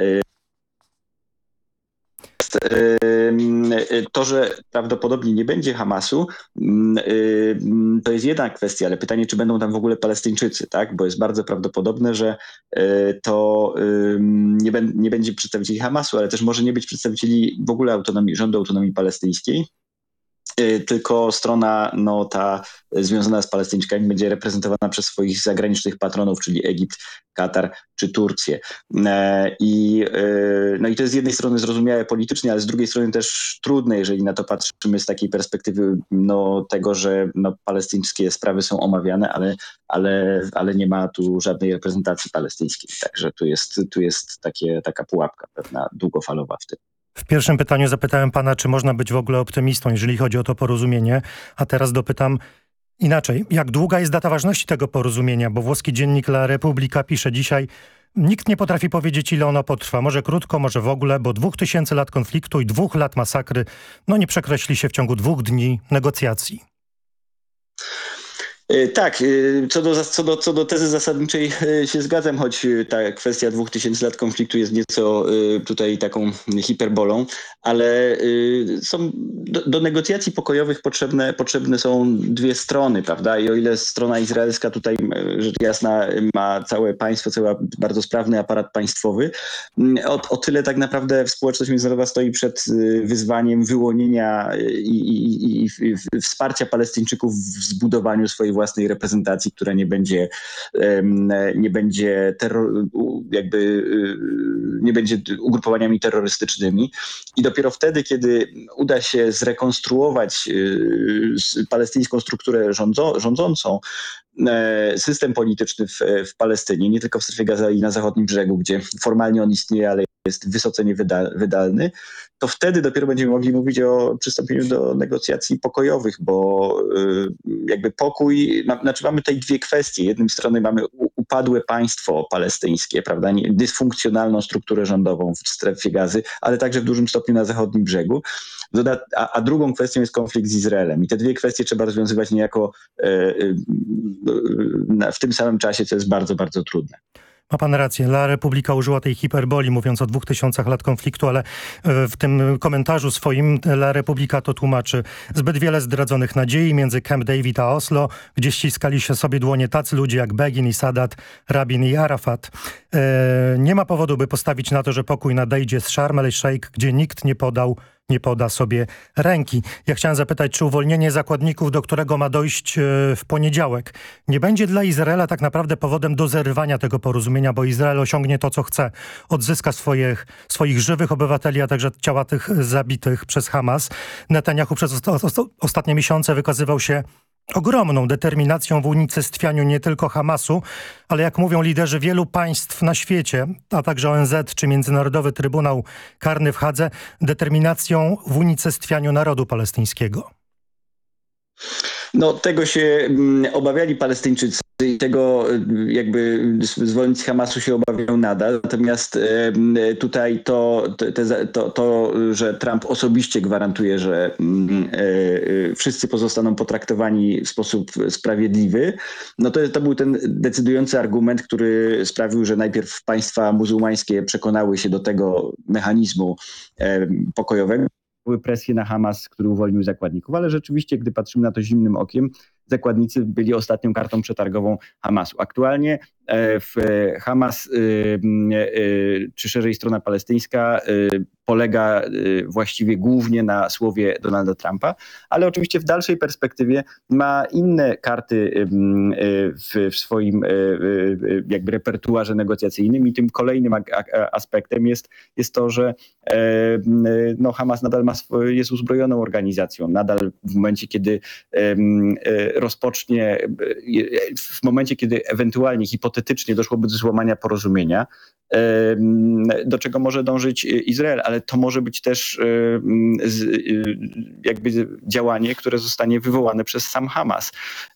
[SPEAKER 5] To, że prawdopodobnie nie będzie Hamasu, to jest jedna kwestia, ale pytanie, czy będą tam w ogóle Palestyńczycy, tak? Bo jest bardzo prawdopodobne, że to nie, b- nie będzie przedstawicieli Hamasu, ale też może nie być przedstawicieli w ogóle autonomii, rządu autonomii palestyńskiej. Tylko strona no, ta związana z Palestyńczykami będzie reprezentowana przez swoich zagranicznych patronów, czyli Egipt, Katar czy Turcję. I, no i to jest z jednej strony zrozumiałe politycznie, ale z drugiej strony też trudne, jeżeli na to patrzymy z takiej perspektywy no, tego, że no, palestyńskie sprawy są omawiane, ale, ale, ale nie ma tu żadnej reprezentacji palestyńskiej. Także tu jest, tu jest takie, taka pułapka pewna długofalowa w tym.
[SPEAKER 22] W pierwszym pytaniu zapytałem pana, czy można być w ogóle optymistą, jeżeli chodzi o to porozumienie, a teraz dopytam inaczej. Jak długa jest data ważności tego porozumienia? Bo włoski dziennik La Repubblica pisze dzisiaj, nikt nie potrafi powiedzieć, ile ono potrwa. Może krótko, może w ogóle, bo dwóch tysięcy lat konfliktu i dwóch lat masakry no nie przekreśli się w ciągu dwóch dni negocjacji.
[SPEAKER 5] Tak, co do, co, do, co do tezy zasadniczej się zgadzam, choć ta kwestia dwóch tysięcy lat konfliktu jest nieco tutaj taką hiperbolą, ale są do, do negocjacji pokojowych potrzebne, potrzebne są dwie strony, prawda? I o ile strona izraelska tutaj rzecz jasna ma całe państwo, cały bardzo sprawny aparat państwowy, o, o tyle tak naprawdę społeczność międzynarodowa stoi przed wyzwaniem wyłonienia i, i, i, i wsparcia Palestyńczyków w zbudowaniu swojej własnej reprezentacji, która nie będzie nie będzie terror, jakby nie będzie ugrupowaniami terrorystycznymi. I dopiero wtedy, kiedy uda się zrekonstruować palestyńską strukturę rządzo, rządzącą, system polityczny w, w Palestynie, nie tylko w Strefie Gazy, ale i na zachodnim brzegu, gdzie formalnie on istnieje, ale jest wysoce niewydalny, to wtedy dopiero będziemy mogli mówić o przystąpieniu do negocjacji pokojowych, bo jakby pokój, znaczy mamy tutaj dwie kwestie. Jednej strony mamy upadłe państwo palestyńskie, prawda, dysfunkcjonalną strukturę rządową w Strefie Gazy, ale także w dużym stopniu na zachodnim brzegu. A, a drugą kwestią jest konflikt z Izraelem. I te dwie kwestie trzeba rozwiązywać niejako w tym samym czasie, co jest bardzo, bardzo trudne.
[SPEAKER 22] Ma pan rację. La Repubblica użyła tej hiperboli, mówiąc o dwóch tysiącach lat konfliktu, ale w tym komentarzu swoim La Repubblica to tłumaczy. Zbyt wiele zdradzonych nadziei między Camp David a Oslo, gdzie ściskali się sobie dłonie tacy ludzie jak Begin i Sadat, Rabin i Arafat. E, nie ma powodu, by postawić na to, że pokój nadejdzie z Sharm el-Sheikh, gdzie nikt nie podał nie poda sobie ręki. Ja chciałem zapytać, czy uwolnienie zakładników, do którego ma dojść w poniedziałek, nie będzie dla Izraela tak naprawdę powodem do zerwania tego porozumienia, bo Izrael osiągnie to, co chce. Odzyska swoich, swoich żywych obywateli, a także ciała tych zabitych przez Hamas. Netanyahu przez osta- ostatnie miesiące wykazywał się ogromną determinacją w unicestwianiu nie tylko Hamasu, ale jak mówią liderzy wielu państw na świecie, a także O N Z czy Międzynarodowy Trybunał Karny w Hadze, determinacją w unicestwianiu narodu palestyńskiego.
[SPEAKER 5] No tego się obawiali Palestyńczycy i tego jakby zwolennicy Hamasu się obawiają nadal. Natomiast tutaj to, to, to, to, że Trump osobiście gwarantuje, że wszyscy pozostaną potraktowani w sposób sprawiedliwy, no to, to był ten decydujący argument, który sprawił, że najpierw państwa muzułmańskie przekonały się do tego mechanizmu pokojowego. Były presje na Hamas, który uwolnił zakładników, ale rzeczywiście, gdy patrzymy na to zimnym okiem, zakładnicy byli ostatnią kartą przetargową Hamasu. Aktualnie w Hamas, czy szerzej strona palestyńska, polega właściwie głównie na słowie Donalda Trumpa, ale oczywiście w dalszej perspektywie ma inne karty w, w swoim jakby repertuarze negocjacyjnym i tym kolejnym aspektem jest, jest to, że no, Hamas nadal ma, jest uzbrojoną organizacją. Nadal w momencie, kiedy rozpocznie, w momencie, kiedy ewentualnie, hipotetycznie doszłoby do złamania porozumienia, do czego może dążyć Izrael, ale to może być też jakby działanie, które zostanie wywołane przez sam Hamas.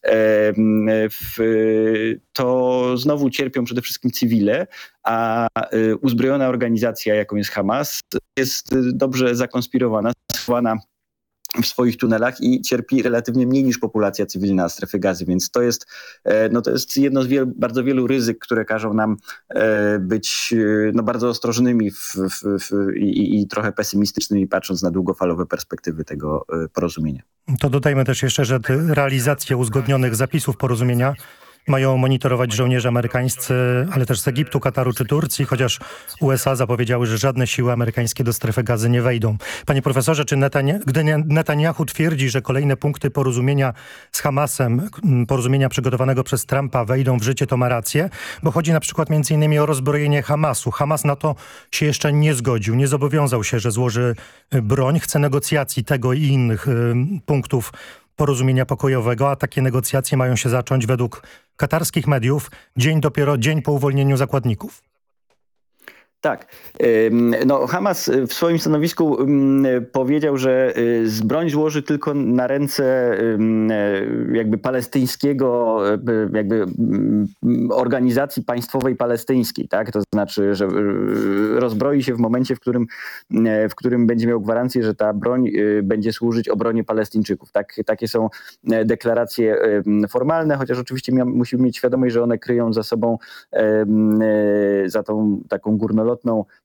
[SPEAKER 5] To znowu cierpią przede wszystkim cywile, a uzbrojona organizacja, jaką jest Hamas, jest dobrze zakonspirowana, schowana w swoich tunelach i cierpi relatywnie mniej niż populacja cywilna strefy Gazy, więc to jest, no to jest jedno z wielu, bardzo wielu ryzyk, które każą nam być no bardzo ostrożnymi w, w, w, i, i trochę pesymistycznymi, patrząc na długofalowe perspektywy tego porozumienia.
[SPEAKER 22] To dodajmy też jeszcze, że realizację uzgodnionych zapisów porozumienia mają monitorować żołnierze amerykańscy, ale też z Egiptu, Kataru czy Turcji, chociaż U S A zapowiedziały, że żadne siły amerykańskie do strefy Gazy nie wejdą. Panie profesorze, czy Netania- gdy Netanyahu twierdzi, że kolejne punkty porozumienia z Hamasem, porozumienia przygotowanego przez Trumpa wejdą w życie, to ma rację? Bo chodzi na przykład między innymi o rozbrojenie Hamasu. Hamas na to się jeszcze nie zgodził, nie zobowiązał się, że złoży broń, chce negocjacji tego i innych y, punktów porozumienia pokojowego, a takie negocjacje mają się zacząć według katarskich mediów dzień dopiero dzień po uwolnieniu zakładników.
[SPEAKER 5] Tak. No, Hamas w swoim stanowisku powiedział, że broń złoży tylko na ręce jakby palestyńskiego, jakby organizacji państwowej palestyńskiej, tak? To znaczy, że rozbroi się w momencie, w którym, w którym będzie miał gwarancję, że ta broń będzie służyć obronie Palestyńczyków. Tak, takie są deklaracje formalne, chociaż oczywiście musimy mieć świadomość, że one kryją za sobą, za tą taką górnolotną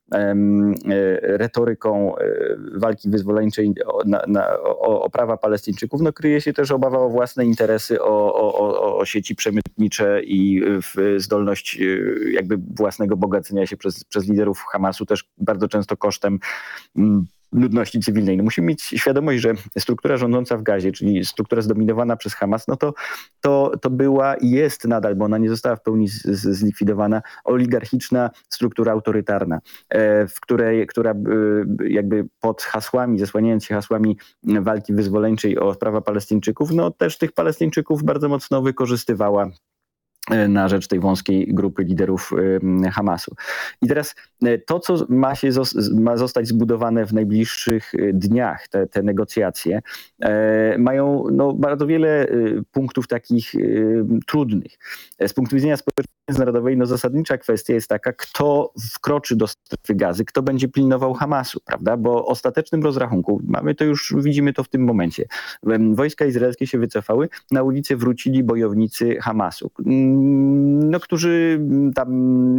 [SPEAKER 5] retoryką walki wyzwoleńczej na, na, o, o prawa Palestyńczyków, no kryje się też obawa o własne interesy, o, o, o sieci przemytnicze i w zdolność jakby własnego bogacenia się przez, przez liderów Hamasu, też bardzo często kosztem ludności cywilnej. No musimy mieć świadomość, że struktura rządząca w Gazie, czyli struktura zdominowana przez Hamas, no to, to, to była i jest nadal, bo ona nie została w pełni z, z, zlikwidowana, oligarchiczna struktura autorytarna, w której, która jakby pod hasłami, zasłaniając się hasłami walki wyzwoleńczej o prawa Palestyńczyków, no też tych Palestyńczyków bardzo mocno wykorzystywała na rzecz tej wąskiej grupy liderów Hamasu. I teraz to, co ma się ma zostać zbudowane w najbliższych dniach, te, te negocjacje, mają no, bardzo wiele punktów takich trudnych. Z punktu widzenia społeczności międzynarodowej no, zasadnicza kwestia jest taka, kto wkroczy do strefy Gazy, kto będzie pilnował Hamasu, prawda? Bo w ostatecznym rozrachunku, mamy to już, widzimy to w tym momencie, wojska izraelskie się wycofały, na ulicę wrócili bojownicy Hamasu, no, którzy tam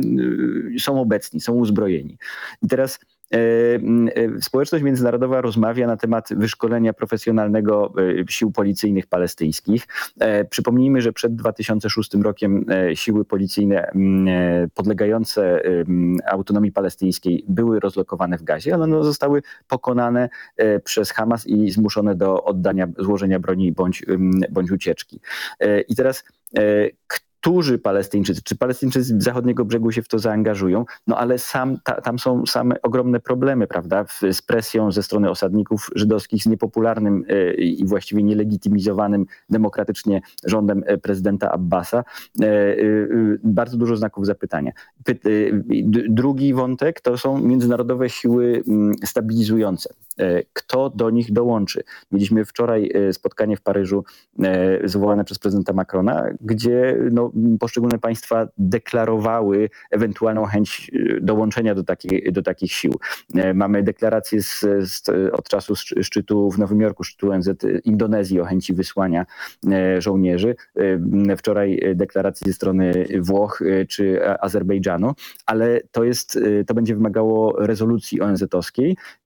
[SPEAKER 5] są obecni, są uzbrojeni. I teraz społeczność międzynarodowa rozmawia na temat wyszkolenia profesjonalnego sił policyjnych palestyńskich. Przypomnijmy, że przed dwa tysiące szóstym rokiem siły policyjne podlegające autonomii palestyńskiej były rozlokowane w Gazie, ale one zostały pokonane przez Hamas i zmuszone do oddania, złożenia broni bądź, bądź ucieczki. I teraz którzy Palestyńczycy, czy Palestyńczycy z zachodniego brzegu się w to zaangażują, no ale sam, ta, tam są same ogromne problemy, prawda, z presją ze strony osadników żydowskich, z niepopularnym y, i właściwie nielegitymizowanym demokratycznie rządem prezydenta Abbasa. Y, y, bardzo dużo znaków zapytania. Py, y, drugi wątek to są międzynarodowe siły y, stabilizujące. Y, kto do nich dołączy? Mieliśmy wczoraj y, spotkanie w Paryżu y, zwołane przez prezydenta Macrona, gdzie no, poszczególne państwa deklarowały ewentualną chęć dołączenia do, takiej, do takich sił. Mamy deklarację z, z, od czasu szczytu w Nowym Jorku, szczytu O N Z Indonezji o chęci wysłania żołnierzy. Wczoraj deklaracje ze strony Włoch czy Azerbejdżanu, ale to jest, to będzie wymagało rezolucji O N Z owskiej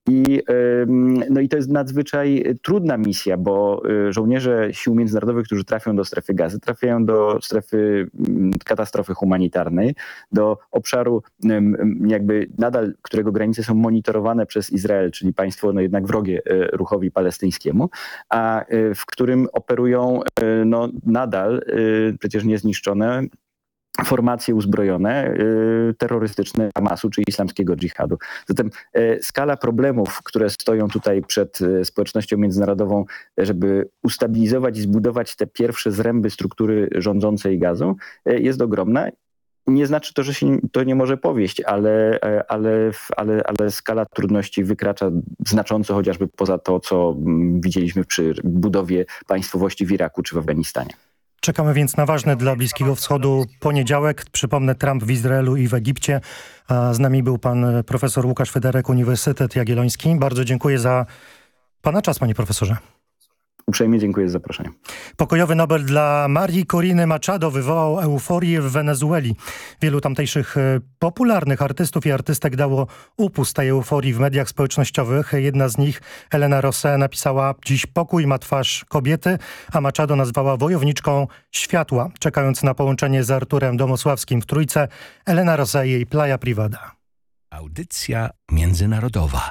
[SPEAKER 5] I, no i to jest nadzwyczaj trudna misja, bo żołnierze sił międzynarodowych, którzy trafią do strefy Gazy, trafiają do strefy katastrofy humanitarnej, do obszaru jakby nadal, którego granice są monitorowane przez Izrael, czyli państwo no jednak wrogie ruchowi palestyńskiemu, a w którym operują no nadal przecież niezniszczone formacje uzbrojone, y, terrorystyczne Hamasu czy islamskiego dżihadu. Zatem y, skala problemów, które stoją tutaj przed y, społecznością międzynarodową, żeby ustabilizować i zbudować te pierwsze zręby struktury rządzącej Gazą, y, jest ogromna. Nie znaczy to, że się to nie może powieść, ale, ale, ale, ale skala trudności wykracza znacząco chociażby poza to, co widzieliśmy przy budowie państwowości w Iraku czy w Afganistanie.
[SPEAKER 22] Czekamy więc na ważny dla Bliskiego Wschodu poniedziałek. Przypomnę, Trump w Izraelu i w Egipcie. A z nami był pan profesor Łukasz Federek, Uniwersytet Jagielloński. Bardzo dziękuję za pana czas, panie profesorze.
[SPEAKER 5] Uprzejmie dziękuję za zaproszenie.
[SPEAKER 22] Pokojowy Nobel dla Marii Coriny Machado wywołał euforię w Wenezueli. Wielu tamtejszych popularnych artystów i artystek dało upust tej euforii w mediach społecznościowych. Jedna z nich, Elena Rosé, napisała: dziś pokój ma twarz kobiety, a Machado nazwała wojowniczką światła. Czekając na połączenie z Arturem Domosławskim w Trójce, Elena Rosé i jej Playa Privada.
[SPEAKER 3] Audycja międzynarodowa.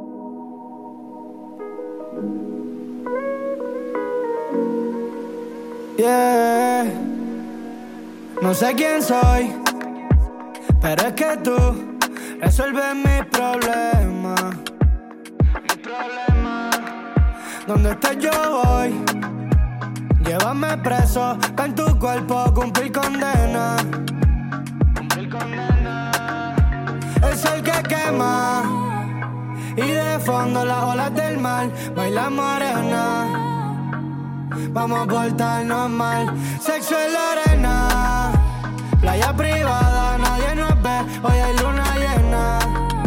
[SPEAKER 6] Yeah. No sé quién soy, pero es que tú resuelves mis problemas. Mis problemas. Donde estés yo voy. Llévame preso, pa' en tu cuerpo cumplir condena. Cumplir condena. El sol que quema y de fondo las olas del mar bailan morena. Vamos a portarnos mal. Sexo en la arena, playa privada, nadie nos ve. Hoy hay luna llena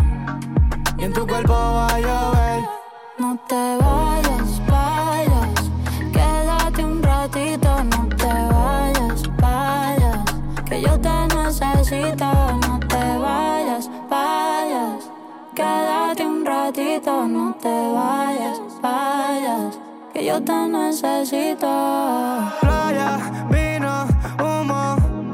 [SPEAKER 6] y en tu cuerpo va a llover.
[SPEAKER 7] No te vayas, vayas, quédate un ratito. No te vayas, vayas, que yo te necesito. No te vayas, vayas, quédate un ratito. No te vayas, vayas, que yo te necesito.
[SPEAKER 6] Playa, vino, humo.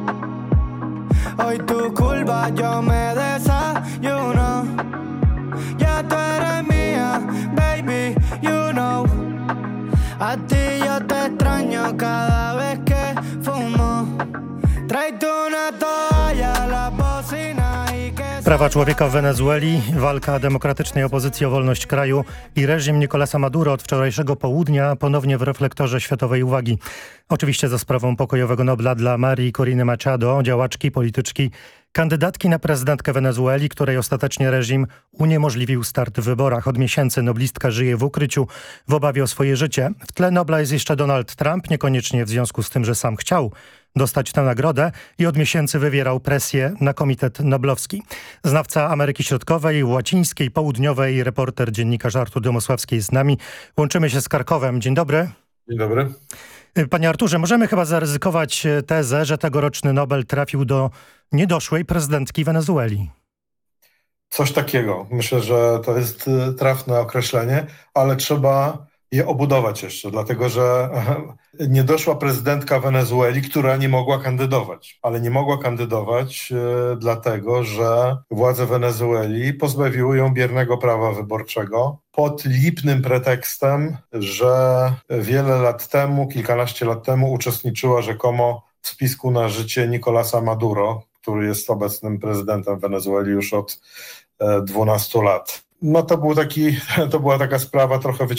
[SPEAKER 6] Hoy tu culpa yo me desayuno. Ya tú eres mía, baby, you know. A ti yo te extraño cada vez que fumo. Tráete una toalla, la bocina y que...
[SPEAKER 22] Prawa człowieka w Wenezueli, walka demokratycznej opozycji o wolność kraju i reżim Nicolasa Maduro od wczorajszego południa ponownie w reflektorze światowej uwagi. Oczywiście za sprawą pokojowego Nobla dla Marii Coriny Machado, działaczki, polityczki, kandydatki na prezydentkę Wenezueli, której ostatecznie reżim uniemożliwił start w wyborach. Od miesięcy noblistka żyje w ukryciu w obawie o swoje życie. W tle Nobla jest jeszcze Donald Trump, niekoniecznie w związku z tym, że sam chciał dostać tę nagrodę i od miesięcy wywierał presję na Komitet Noblowski. Znawca Ameryki Środkowej, Łacińskiej, Południowej, reporter, dziennikarz Artur Domosławski jest z nami. Łączymy się z Karkowem. Dzień dobry.
[SPEAKER 8] Dzień dobry.
[SPEAKER 22] Panie Arturze, możemy chyba zaryzykować tezę, że tegoroczny Nobel trafił do niedoszłej prezydentki Wenezueli.
[SPEAKER 8] Coś takiego. Myślę, że to jest trafne określenie, ale trzeba je obudować jeszcze, dlatego że niedoszła prezydentka Wenezueli, która nie mogła kandydować. Ale nie mogła kandydować e, dlatego, że władze Wenezueli pozbawiły ją biernego prawa wyborczego pod lipnym pretekstem, że wiele lat temu, kilkanaście lat temu uczestniczyła rzekomo w spisku na życie Nicolasa Maduro, który jest obecnym prezydentem Wenezueli już od e, dwunastu lat. No to był taki, to była taka sprawa trochę wyciągnięta